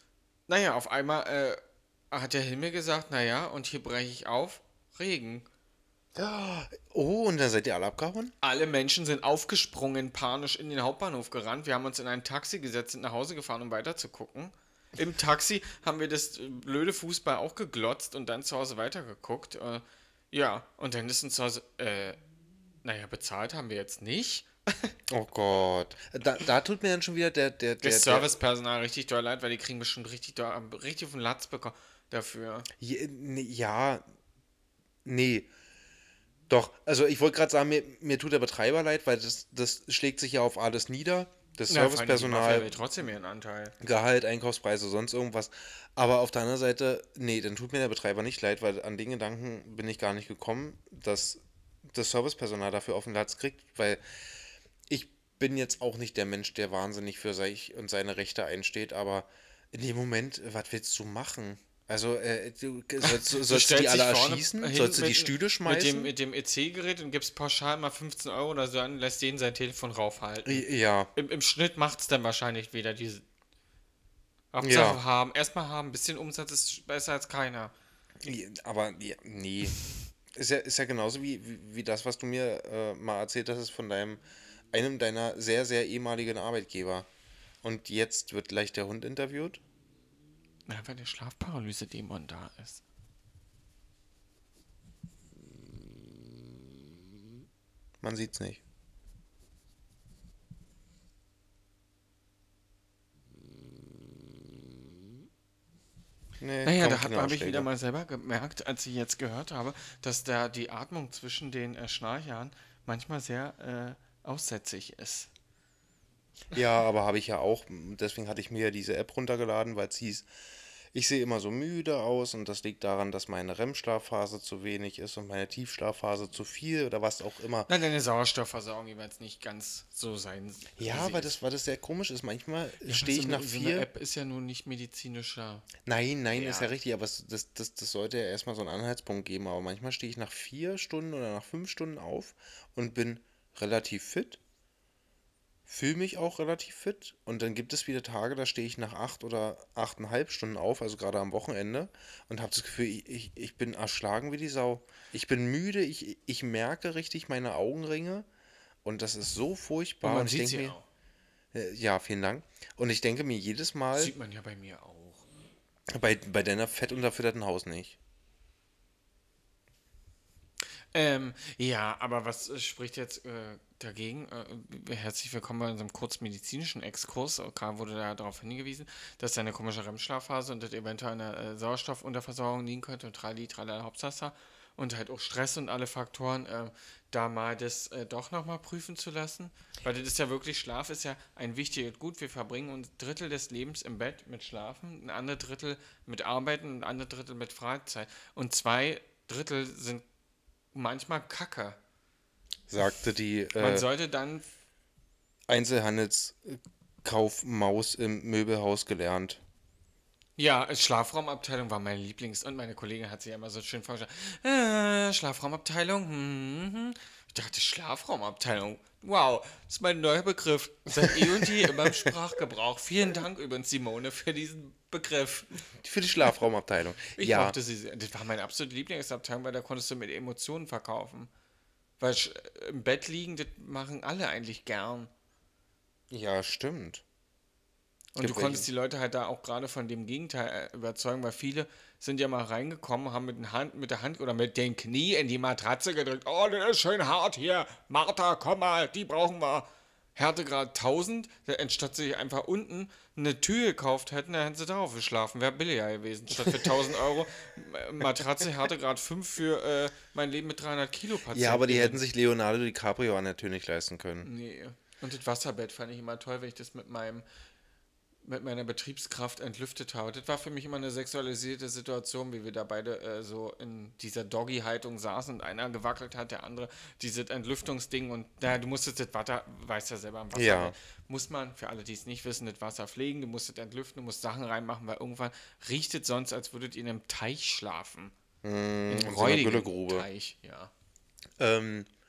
S1: Naja, auf einmal äh, hat der Himmel gesagt, naja, und hier breche ich auf, Regen.
S2: Oh, und dann seid ihr alle abgehauen?
S1: Alle Menschen sind aufgesprungen, panisch in den Hauptbahnhof gerannt. Wir haben uns in ein Taxi gesetzt und nach Hause gefahren, um weiterzugucken. Im Taxi haben wir das äh, blöde Fußball auch geglotzt und dann zu Hause weitergeguckt. Äh, ja, und dann ist uns zu Hause, äh, naja, bezahlt haben wir jetzt nicht.
S2: Oh Gott. Da, da tut mir dann schon wieder der, der, der,
S1: Das
S2: der.
S1: Servicepersonal richtig doll leid, weil die kriegen bestimmt richtig, doll, richtig auf den Latz bekommen dafür.
S2: Je- nee, Ja, nee. Doch, also ich wollte gerade sagen, mir, mir tut der Betreiber leid, weil das, das schlägt sich ja auf alles nieder. Das
S1: Na, vor allem die Mafia
S2: Servicepersonal,
S1: will trotzdem ihren Anteil.
S2: Gehalt, Einkaufspreise, sonst irgendwas. Aber auf der anderen Seite, nee, dann tut mir der Betreiber nicht leid, weil an den Gedanken bin ich gar nicht gekommen, dass das Servicepersonal dafür auf den Latz kriegt, weil ich bin jetzt auch nicht der Mensch, der wahnsinnig für sich und seine Rechte einsteht, aber in dem Moment, was willst du machen? Also, äh, du, sollst,
S1: Du
S2: sollst du die
S1: stellst
S2: alle
S1: dich vorne
S2: erschießen?
S1: hin
S2: Sollst du die
S1: mit,
S2: Stühle
S1: mit dem,
S2: schmeißen?
S1: mit dem E C-Gerät und gibst pauschal mal fünfzehn Euro oder so an, lässt jeden sein Telefon raufhalten.
S2: Ja,
S1: Im, im Schnitt macht es dann wahrscheinlich wieder diese.
S2: ja.
S1: Hauptsache haben, erstmal haben, ein bisschen Umsatz ist besser als keiner.
S2: Ja, aber ja, nee. Ist ja, ist ja genauso wie, wie, wie das, was du mir äh, mal erzählt hast, von deinem, einem deiner sehr, sehr ehemaligen Arbeitgeber. Und jetzt wird gleich der Hund interviewt.
S1: Na, weil der Schlafparalyse-Dämon da ist.
S2: Man sieht's nicht. Nee,
S1: Naja,
S2: kommen
S1: da habe hab ich wieder
S2: Knausschläge.
S1: mal selber gemerkt, als ich jetzt gehört habe, dass da die Atmung zwischen den äh, Schnarchern manchmal sehr äh, aussätzig ist.
S2: Ja, aber habe ich ja auch. Deswegen hatte ich mir ja diese App runtergeladen, weil es hieß, ich sehe immer so müde aus und das liegt daran, dass meine R E M-Schlafphase zu wenig ist und meine Tiefschlafphase zu viel oder was auch immer.
S1: Nein, deine Sauerstoffversorgung die wird jetzt nicht ganz so sein, wie
S2: Ja,
S1: sie
S2: weil das,
S1: ist.
S2: weil das sehr komisch ist. Manchmal
S1: Ja, aber
S2: stehe
S1: so
S2: ich
S1: eine,
S2: nach
S1: so eine
S2: vier.
S1: App ist ja nun nicht medizinischer
S2: Nein, nein, ist ja
S1: Wert.
S2: richtig, aber es, das, das, das sollte ja erstmal so einen Anhaltspunkt geben. Aber manchmal stehe ich nach vier Stunden oder nach fünf Stunden auf und bin relativ fit, fühle mich auch relativ fit. Und dann gibt es wieder Tage, da stehe ich nach acht oder achteinhalb Stunden auf, also gerade am Wochenende, und habe das Gefühl, ich, ich, ich bin erschlagen wie die Sau. Ich bin müde, ich, ich merke richtig meine Augenringe und das ist so
S1: Und
S2: furchtbar. Und
S1: man
S2: ich
S1: sieht
S2: denke
S1: sie
S2: mir,
S1: auch.
S2: äh, ja, vielen Dank. Und ich denke mir jedes Mal,
S1: Sieht man ja bei mir auch.
S2: bei, bei deiner fettunterfütterten Haus nicht.
S1: Ähm, ja, aber was äh, spricht jetzt äh, dagegen? Äh, herzlich willkommen bei unserem kurzmedizinischen Exkurs. Äh, Gerade wurde da darauf hingewiesen, dass deine komische R E M-Schlafphase und das eventuell eine äh, Sauerstoffunterversorgung liegen könnte und drei Liter aller Hauptsache und halt auch Stress und alle Faktoren, äh, da mal das äh, doch nochmal prüfen zu lassen. Weil das ist ja wirklich, Schlaf ist ja ein wichtiges Gut. Wir verbringen ein Drittel des Lebens im Bett mit Schlafen, ein anderes Drittel mit Arbeiten, ein anderes Drittel mit Freizeit. Und zwei Drittel sind manchmal Kacke.
S2: Sagte die
S1: Man
S2: äh,
S1: sollte dann,
S2: Einzelhandelskaufmaus im Möbelhaus gelernt.
S1: ja, Schlafraumabteilung war meine Lieblings- und meine Kollegin hat sich ja immer so schön vorgestellt. Äh, Schlafraumabteilung, hm, hm. Ich dachte, Schlafraumabteilung. Wow, das ist mein neuer Begriff. Seit eh und je immer im Sprachgebrauch. Vielen Dank übrigens, Simone, für diesen Begriff.
S2: Für die Schlafraumabteilung.
S1: Ich
S2: Ja,
S1: mochte sie sehr. Das war meine absolute Lieblingsabteilung, weil da konntest du mit Emotionen verkaufen. Weil sch- im Bett liegen, das machen alle eigentlich gern.
S2: ja, stimmt.
S1: Und du
S2: Gibt welche.
S1: konntest die Leute halt da auch gerade von dem Gegenteil äh, überzeugen, weil viele sind ja mal reingekommen, haben mit, den Hand, mit der Hand oder mit den Knie in die Matratze gedrückt. Oh, das ist schön hart hier. Martha, komm mal, die brauchen wir. Härtegrad tausend, anstatt sie einfach unten eine Tür gekauft hätten, dann hätten sie darauf geschlafen. Wäre billiger gewesen. Statt für tausend Euro äh, Matratze Härtegrad fünf für äh, mein Leben mit dreihundert Kilo Patienten.
S2: Ja, aber die hätten sich Leonardo DiCaprio an der Tür nicht leisten können.
S1: Nee. Und das Wasserbett fand ich immer toll, wenn ich das mit meinem mit meiner Betriebskraft entlüftet habe. Das war für mich immer eine sexualisierte Situation, wie wir da beide äh, so in dieser Doggy-Haltung saßen und einer gewackelt hat, der andere dieses Entlüftungsding und naja, du musstest das Wasser, weißt ja selber, am Wasser
S2: Ja.
S1: muss man, für alle, die es nicht wissen, das Wasser pflegen, du musst es entlüften, du musst Sachen reinmachen, weil irgendwann riecht es sonst, als würdet ihr in einem Teich schlafen.
S2: Mm,
S1: In
S2: in
S1: einem
S2: so einer
S1: räudigen
S2: Güllegrube.
S1: Teich, ja.
S2: Ähm,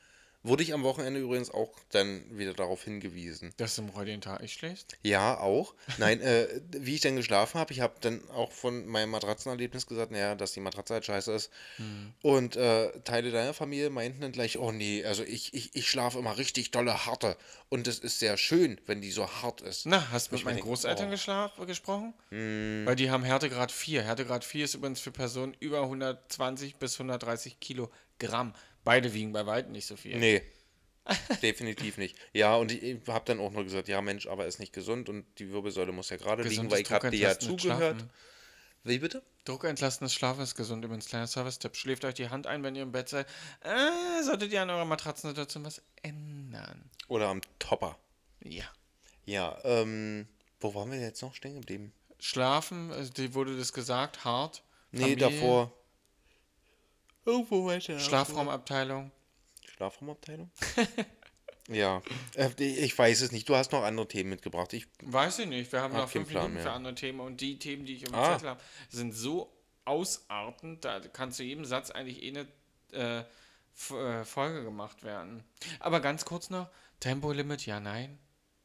S2: Wurde ich am Wochenende übrigens auch dann wieder darauf hingewiesen.
S1: Dass du im heutigen Tag nicht schläfst?
S2: Ja, auch. Nein, äh, wie ich dann geschlafen habe, ich habe dann auch von meinem Matratzenerlebnis gesagt, naja, dass die Matratze halt scheiße ist.
S1: Hm.
S2: Und äh, Teile deiner Familie meinten dann gleich, oh nee, also ich, ich, ich schlafe immer richtig dolle, harte. Und es ist sehr schön, wenn die so hart ist.
S1: Na, hast du
S2: Und
S1: mit
S2: ich mir
S1: meinen
S2: denke,
S1: Großeltern
S2: oh,
S1: geschlaf gesprochen?
S2: hm,
S1: Weil die haben Härtegrad vier. Härtegrad vier ist übrigens für Personen über hundertzwanzig bis hundertdreißig Kilogramm. Beide wiegen bei weitem nicht so viel.
S2: nee, definitiv nicht. Ja, und ich habe dann auch nur gesagt, ja Mensch, aber ist nicht gesund und die Wirbelsäule muss ja gerade liegen, weil
S1: Gesundes,
S2: ich habe dir ja
S1: druckentlastendes
S2: zugehört.
S1: Schlafen.
S2: Wie bitte?
S1: Druckentlastendes Schlafen ist gesund. Übrigens, kleiner Service-Tipp. Schläft euch die Hand ein, wenn ihr im Bett seid. Äh, solltet ihr an eurer Matratzensituation was ändern.
S2: Oder am Topper.
S1: Ja.
S2: Ja, ähm, wo waren wir jetzt noch stehen geblieben?
S1: Schlafen, also dir wurde das gesagt, hart.
S2: Nee,
S1: Familie,
S2: davor. Irgendwo weiter.
S1: Schlafraumabteilung.
S2: Schlafraumabteilung? Ja, äh, ich weiß es nicht. Du hast noch andere Themen mitgebracht. Ich
S1: Weiß ich nicht. Wir haben
S2: hab
S1: noch
S2: keinen
S1: fünf
S2: Plan
S1: Minuten für
S2: mehr.
S1: andere Themen und die Themen, die ich im
S2: Ah,
S1: Zettel habe, sind so ausartend, da kann zu jedem Satz eigentlich eh eine äh, F- äh, Folge gemacht werden. Aber ganz kurz noch, Tempolimit, ja, nein.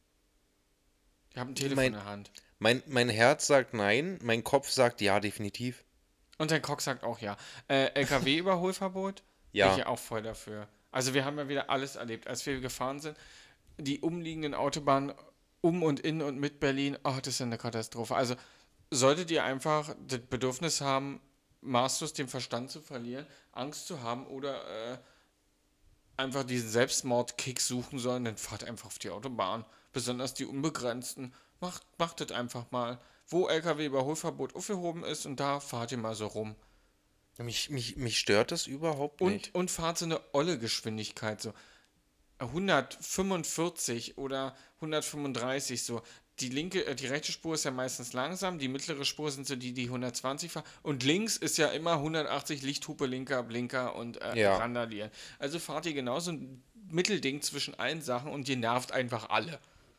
S1: Ich habe ein Telefon in
S2: mein,
S1: der Hand.
S2: mein, mein Herz sagt nein, mein Kopf sagt ja, definitiv.
S1: Und dein Cock sagt auch ja. Äh, L K W-Überholverbot? Bin ich
S2: Ja,
S1: ja auch voll dafür. Also wir haben ja wieder alles erlebt. Als wir gefahren sind, die umliegenden Autobahnen um und in und mit Berlin, oh, das ist ja eine Katastrophe. Also solltet ihr einfach das Bedürfnis haben, maßlos den Verstand zu verlieren, Angst zu haben oder äh, einfach diesen Selbstmordkick suchen sollen, dann fahrt einfach auf die Autobahn. Besonders die unbegrenzten. Macht, macht das einfach mal. Wo L K W-Überholverbot aufgehoben ist und da fahrt ihr mal so rum.
S2: mich, mich, mich stört das überhaupt
S1: Und,
S2: nicht.
S1: und fahrt so eine olle Geschwindigkeit, so hundertfünfundvierzig oder hundertfünfunddreißig, so. Die linke, äh, die rechte Spur ist ja meistens langsam, die mittlere Spur sind so die, die hundertzwanzig fahren. Und links ist ja immer hundertachtzig Lichthupe, linker, Blinker und äh,
S2: Ja,
S1: randalieren. Also fahrt ihr genauso ein Mittelding zwischen allen Sachen und ihr nervt einfach alle.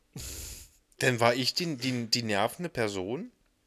S2: dann war ich die, die, die nervende Person.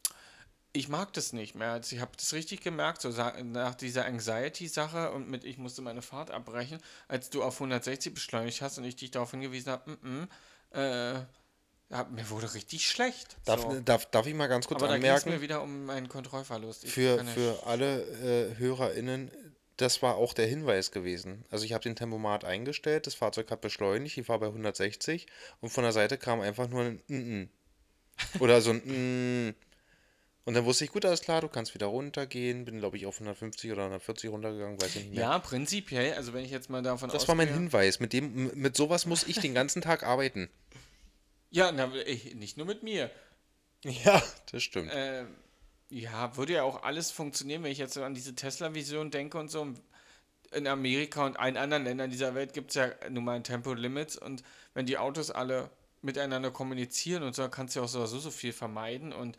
S1: Ich mag das nicht mehr. Also ich habe das richtig gemerkt, so sa- nach dieser Anxiety-Sache und mit ich musste meine Fahrt abbrechen, als du auf hundertsechzig beschleunigt hast und ich dich darauf hingewiesen habe, mm, mm, äh, ja, mir wurde richtig schlecht.
S2: Darf,
S1: So.
S2: darf, darf ich mal ganz kurz
S1: Aber da ging es
S2: anmerken,
S1: mir wieder um meinen Kontrollverlust. Ich
S2: für,
S1: kann ja
S2: für
S1: sch-
S2: alle äh, HörerInnen, das war auch der Hinweis gewesen. Also ich habe den Tempomat eingestellt, das Fahrzeug hat beschleunigt, ich war bei hundertsechzig und von der Seite kam einfach nur ein mm -mm. Oder so ein mm. Und dann wusste ich, gut, alles klar, du kannst wieder runtergehen. Bin, glaube ich, auf hundertfünfzig oder hundertvierzig runtergegangen, weiß ich nicht mehr.
S1: Ja, prinzipiell, also wenn ich jetzt mal davon
S2: Das war mein
S1: ausgehe.
S2: Hinweis. Mit dem, mit sowas muss ich den ganzen Tag arbeiten.
S1: Ja, na, ich, nicht nur mit mir.
S2: Ja, das stimmt.
S1: Äh, ja, würde ja auch alles funktionieren, wenn ich jetzt so an diese Tesla-Vision denke und so. In Amerika und allen anderen Ländern dieser Welt gibt es ja nun mal ein Tempolimit und wenn die Autos alle miteinander kommunizieren und so, kannst du ja auch so, so, so viel vermeiden. Und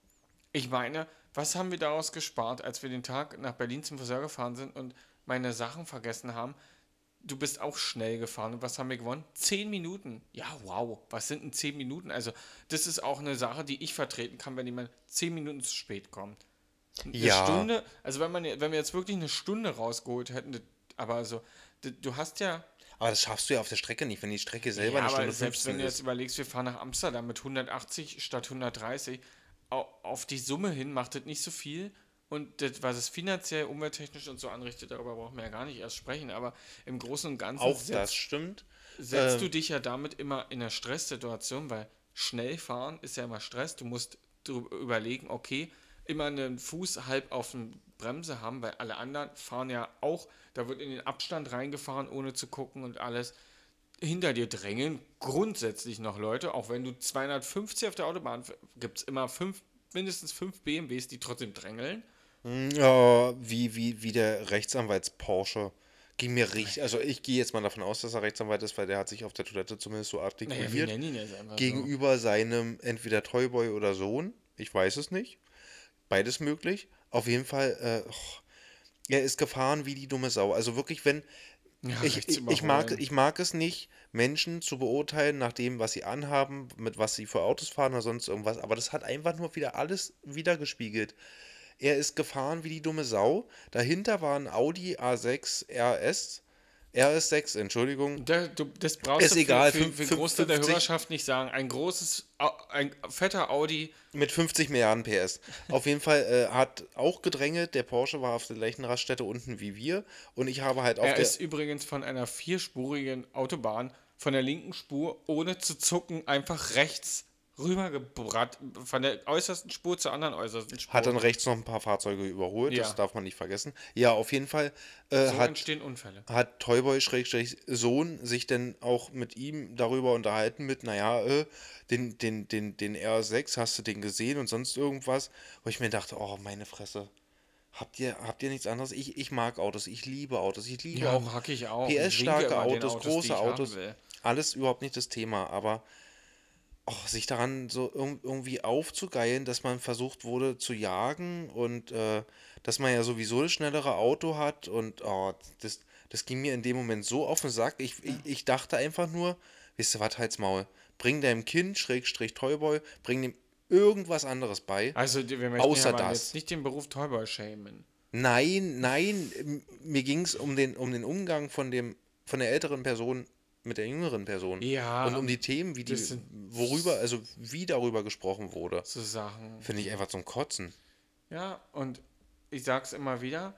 S1: ich meine, was haben wir daraus gespart, als wir den Tag nach Berlin zum Friseur gefahren sind und meine Sachen vergessen haben? Du bist auch schnell gefahren und was haben wir gewonnen? Zehn Minuten. Ja, wow. Was sind denn zehn Minuten? Also, das ist auch eine Sache, die ich vertreten kann, wenn jemand zehn Minuten zu spät kommt. Eine
S2: Ja,
S1: Stunde, also wenn man, wenn wir jetzt wirklich eine Stunde rausgeholt hätten, das- aber also, d- du hast ja,
S2: aber das schaffst du ja auf der Strecke nicht, wenn die Strecke selber
S1: ja,
S2: eine
S1: aber
S2: Stunde
S1: selbst wenn
S2: fünfzehn
S1: du jetzt
S2: ist.
S1: überlegst, wir fahren nach Amsterdam mit hundertachtzig statt hundertdreißig, au- auf die Summe hin macht das nicht so viel. Und das, was es finanziell, umwelttechnisch und so anrichtet, darüber brauchen wir ja gar nicht erst sprechen. Aber im Großen und Ganzen
S2: Auch das
S1: setzt,
S2: stimmt.
S1: setzt du
S2: Ähm,
S1: dich ja damit immer in einer Stresssituation, weil schnell fahren ist ja immer Stress. Du musst drü- überlegen, okay, immer einen Fuß halb auf der Bremse haben, weil alle anderen fahren ja auch, da wird in den Abstand reingefahren, ohne zu gucken und alles. Hinter dir drängeln grundsätzlich noch Leute, auch wenn du zweihundertfünfzig auf der Autobahn gibt es immer fünf, mindestens fünf B M Ws, die trotzdem drängeln.
S2: ja, wie, wie, wie der Rechtsanwalts-Porsche. Ging mir richtig. Also ich gehe jetzt mal davon aus, dass er Rechtsanwalt ist, weil der hat sich auf der Toilette zumindest so
S1: Naja, wir
S2: artikuliert.
S1: nennen ihn jetzt einfach so.
S2: Gegenüber seinem entweder Toyboy oder Sohn. Ich weiß es nicht. Beides möglich. Auf jeden Fall, äh, och, er ist gefahren wie die dumme Sau. Also wirklich, wenn.
S1: Ja,
S2: Ich,
S1: rechts
S2: ich, ich, mag,
S1: überholen.
S2: ich mag es nicht, Menschen zu beurteilen nach dem, was sie anhaben, mit was sie für Autos fahren oder sonst irgendwas. Aber das hat einfach nur wieder alles wiedergespiegelt. Er ist gefahren wie die dumme Sau. Dahinter war ein Audi A sechs R S R S sechs, Entschuldigung.
S1: Da, du, das brauchst
S2: Ist
S1: du für,
S2: egal,
S1: für,
S2: fünf-
S1: für
S2: fünf-
S1: Großteil der
S2: fünfzig
S1: Hörerschaft nicht sagen. Ein großes, Au- ein fetter Audi.
S2: mit fünfzig Milliarden P S. Auf jeden Fall äh, hat auch gedrängelt. Der Porsche war auf der gleichen Raststätte unten wie wir. Und ich habe halt auf
S1: Er
S2: der.
S1: ist übrigens von einer vierspurigen Autobahn von der linken Spur, ohne zu zucken, einfach rechts rübergebrannt. Von der äußersten Spur zur anderen äußersten Spur.
S2: Hat dann rechts noch ein paar Fahrzeuge überholt,
S1: Ja.
S2: das darf man nicht vergessen. Ja, auf jeden Fall äh,
S1: So
S2: hat,
S1: entstehen Unfälle.
S2: hat Toyboy-Sohn sich dann auch mit ihm darüber unterhalten, mit, naja, äh, den, den, den, den R S sechs, hast du den gesehen und sonst irgendwas? Wo ich mir dachte, oh, meine Fresse. Habt ihr, habt ihr nichts anderes? Ich, ich mag Autos, ich liebe Autos, ich liebe
S1: Ja,
S2: auch
S1: mag ich auch.
S2: P S-starke
S1: Ich winke immer den
S2: Autos,
S1: Autos, die ich
S2: große
S1: haben
S2: Autos,
S1: will.
S2: alles überhaupt nicht das Thema, aber oh, sich daran so irg- irgendwie aufzugeilen, dass man versucht wurde zu jagen und äh, dass man ja sowieso das schnellere Auto hat und oh, das, das ging mir in dem Moment so auf den Sack. Ich, ich, ich dachte einfach nur, wisst ihr was, halt's Maul, bring deinem Kind, Schrägstrich Toyboy, bring ihm irgendwas anderes bei,
S1: Also, die- wir möchten
S2: außer
S1: ja mal
S2: das.
S1: jetzt nicht den Beruf Toyboy shamen.
S2: Nein, nein, m- mir ging es um den, um den Umgang von dem, von der älteren Person mit der jüngeren Person.
S1: Ja,
S2: Und um die Themen, wie die,
S1: das sind
S2: worüber, also wie darüber gesprochen wurde.
S1: so Sachen.
S2: Finde ich einfach zum Kotzen.
S1: Ja, und ich sag's immer wieder,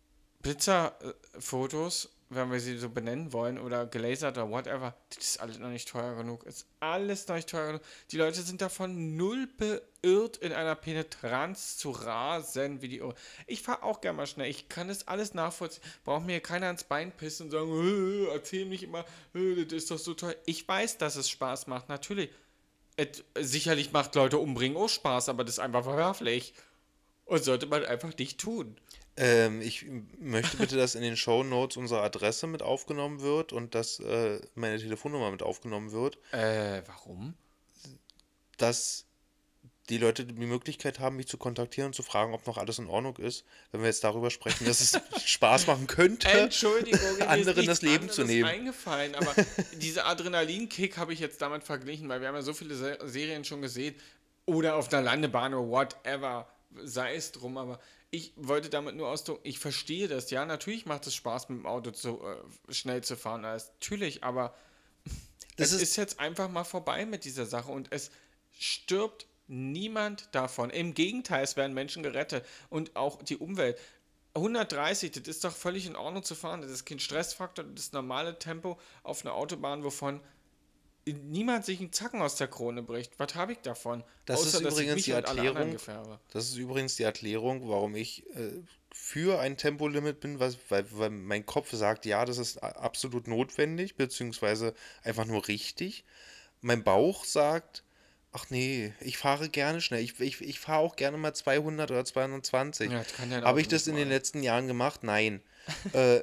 S1: Blitzerfotos, wenn wir sie so benennen wollen, oder gelasert oder whatever, das ist alles noch nicht teuer genug. Ist alles noch nicht teuer genug. Die Leute sind davon null beirrt, in einer Penetranz zu rasen wie die Irre. Ich fahre auch gerne mal schnell. Ich kann das alles nachvollziehen. Braucht mir keiner ans Bein pissen und sagen, "Äh, erzähl nicht immer, äh, das ist doch so teuer." Ich weiß, dass es Spaß macht, natürlich. Et, sicherlich macht Leute umbringen auch Spaß, aber das ist einfach verwerflich. Und sollte man einfach nicht tun.
S2: Ähm, ich möchte bitte, dass in den Shownotes unsere Adresse mit aufgenommen wird und dass äh, meine Telefonnummer mit aufgenommen wird,
S1: Äh, warum?
S2: dass die Leute die Möglichkeit haben, mich zu kontaktieren und zu fragen, ob noch alles in Ordnung ist, wenn wir jetzt darüber sprechen, dass es Spaß machen könnte,
S1: Entschuldigung, mir ist
S2: anderen
S1: nichts
S2: das Leben zu
S1: anderes
S2: nehmen.
S1: eingefallen, aber dieser Adrenalinkick habe ich jetzt damit verglichen, weil wir haben ja so viele Se Serien schon gesehen oder auf einer Landebahn oder whatever, sei es drum, aber ich wollte damit nur ausdrücken, ich verstehe das, ja, natürlich macht es Spaß mit dem Auto zu, äh, schnell zu fahren, alles, natürlich, aber
S2: Das
S1: es
S2: ist-
S1: ist jetzt einfach mal vorbei mit dieser Sache und es stirbt niemand davon. Im Gegenteil, es werden Menschen gerettet und auch die Umwelt. hundertdreißig, das ist doch völlig in Ordnung zu fahren. Das ist kein Stressfaktor, das ist normale Tempo auf einer Autobahn, wovon niemand sich einen Zacken aus der Krone bricht. Was habe ich davon?
S2: Das ist
S1: dass ich
S2: übrigens
S1: mich
S2: die
S1: und alle anderen
S2: Erklärung,
S1: gefährde.
S2: das ist übrigens die Erklärung, warum ich äh, für ein Tempolimit bin, was, weil, weil mein Kopf sagt, ja, das ist a- absolut notwendig, beziehungsweise einfach nur richtig. Mein Bauch sagt, ach nee, ich fahre gerne schnell. Ich, ich, ich fahre auch gerne mal zweihundert oder zweihundertzwanzig.
S1: Ja, das kann dein
S2: Habe
S1: Auto
S2: ich das
S1: nicht
S2: in den
S1: mal.
S2: letzten Jahren gemacht? Nein. äh,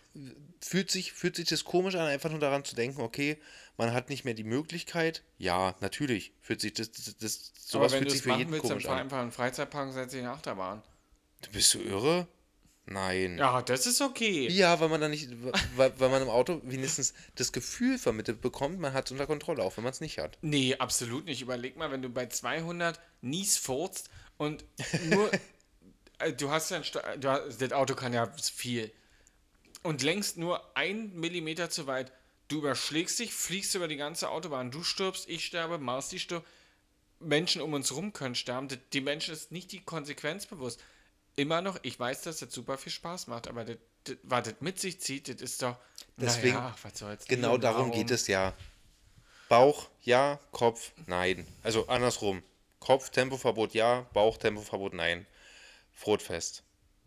S2: fühlt sich, fühlt sich das komisch an, einfach nur daran zu denken, okay, man hat nicht mehr die Möglichkeit. Ja, natürlich fühlt sich das, das, das
S1: Aber
S2: sowas
S1: wenn
S2: fühlt
S1: du
S2: sich
S1: es
S2: für
S1: machen
S2: jeden
S1: willst, dann
S2: komisch
S1: fahr
S2: an.
S1: einfach in den Freizeitpark und setz dich in die Achterbahn.
S2: Du bist so irre? Nein.
S1: Ja, das ist okay.
S2: Ja, weil man dann nicht, weil, weil man im Auto wenigstens das Gefühl vermittelt bekommt, man hat es unter Kontrolle, auch wenn man es nicht hat.
S1: Nee, absolut nicht. Überleg mal, wenn du bei zweihundert nies furzt und nur, äh, du hast ja ein, Sta- du hast, das Auto kann ja viel und längst nur ein Millimeter zu weit. Du überschlägst dich, fliegst über die ganze Autobahn. Du stirbst, ich sterbe, Marci stirbt. Menschen um uns rum können sterben. Die- Die Menschen ist nicht die Konsequenz bewusst. Immer noch, ich weiß, dass das super viel Spaß macht, aber das, das, was das mit sich zieht, das ist doch,
S2: Deswegen-
S1: naja, was soll's.
S2: Genau
S1: Liebe,
S2: darum
S1: warum?
S2: geht es ja. Bauch, ja, Kopf, nein. Also andersrum. Kopf, Tempoverbot, ja, Bauch, Tempoverbot, nein. Frotfest.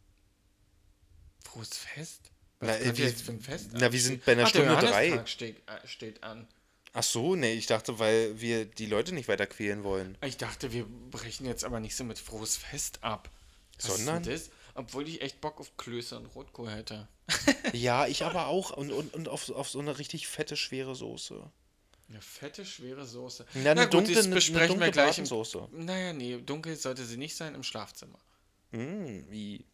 S1: Frohes Fest?
S2: Na,
S1: Was
S2: äh,
S1: könnte
S2: wir-
S1: jetzt für ein Fest
S2: na, wir
S1: anstehen?
S2: sind bei einer
S1: Ach, der
S2: Stunde drei.
S1: Johannistag Steht, äh, steht an.
S2: Ach so, nee, ich dachte, weil wir die Leute nicht weiter quälen wollen.
S1: Ich dachte, wir brechen jetzt aber nicht so mit Frohes Fest ab. Was
S2: Sondern?
S1: Ist denn das? Obwohl ich echt Bock auf Klöße und Rotkohl hätte.
S2: Ja, ich aber auch. Und, und, und auf, auf so eine richtig fette, schwere Soße.
S1: Eine fette, schwere Soße.
S2: Ja, eine dunkle-
S1: das
S2: eine-
S1: besprechen
S2: eine
S1: wir
S2: dunkle
S1: gleich. Im,
S2: Bratensoße.
S1: naja, nee, dunkel sollte sie nicht sein im Schlafzimmer.
S2: Mm, wie?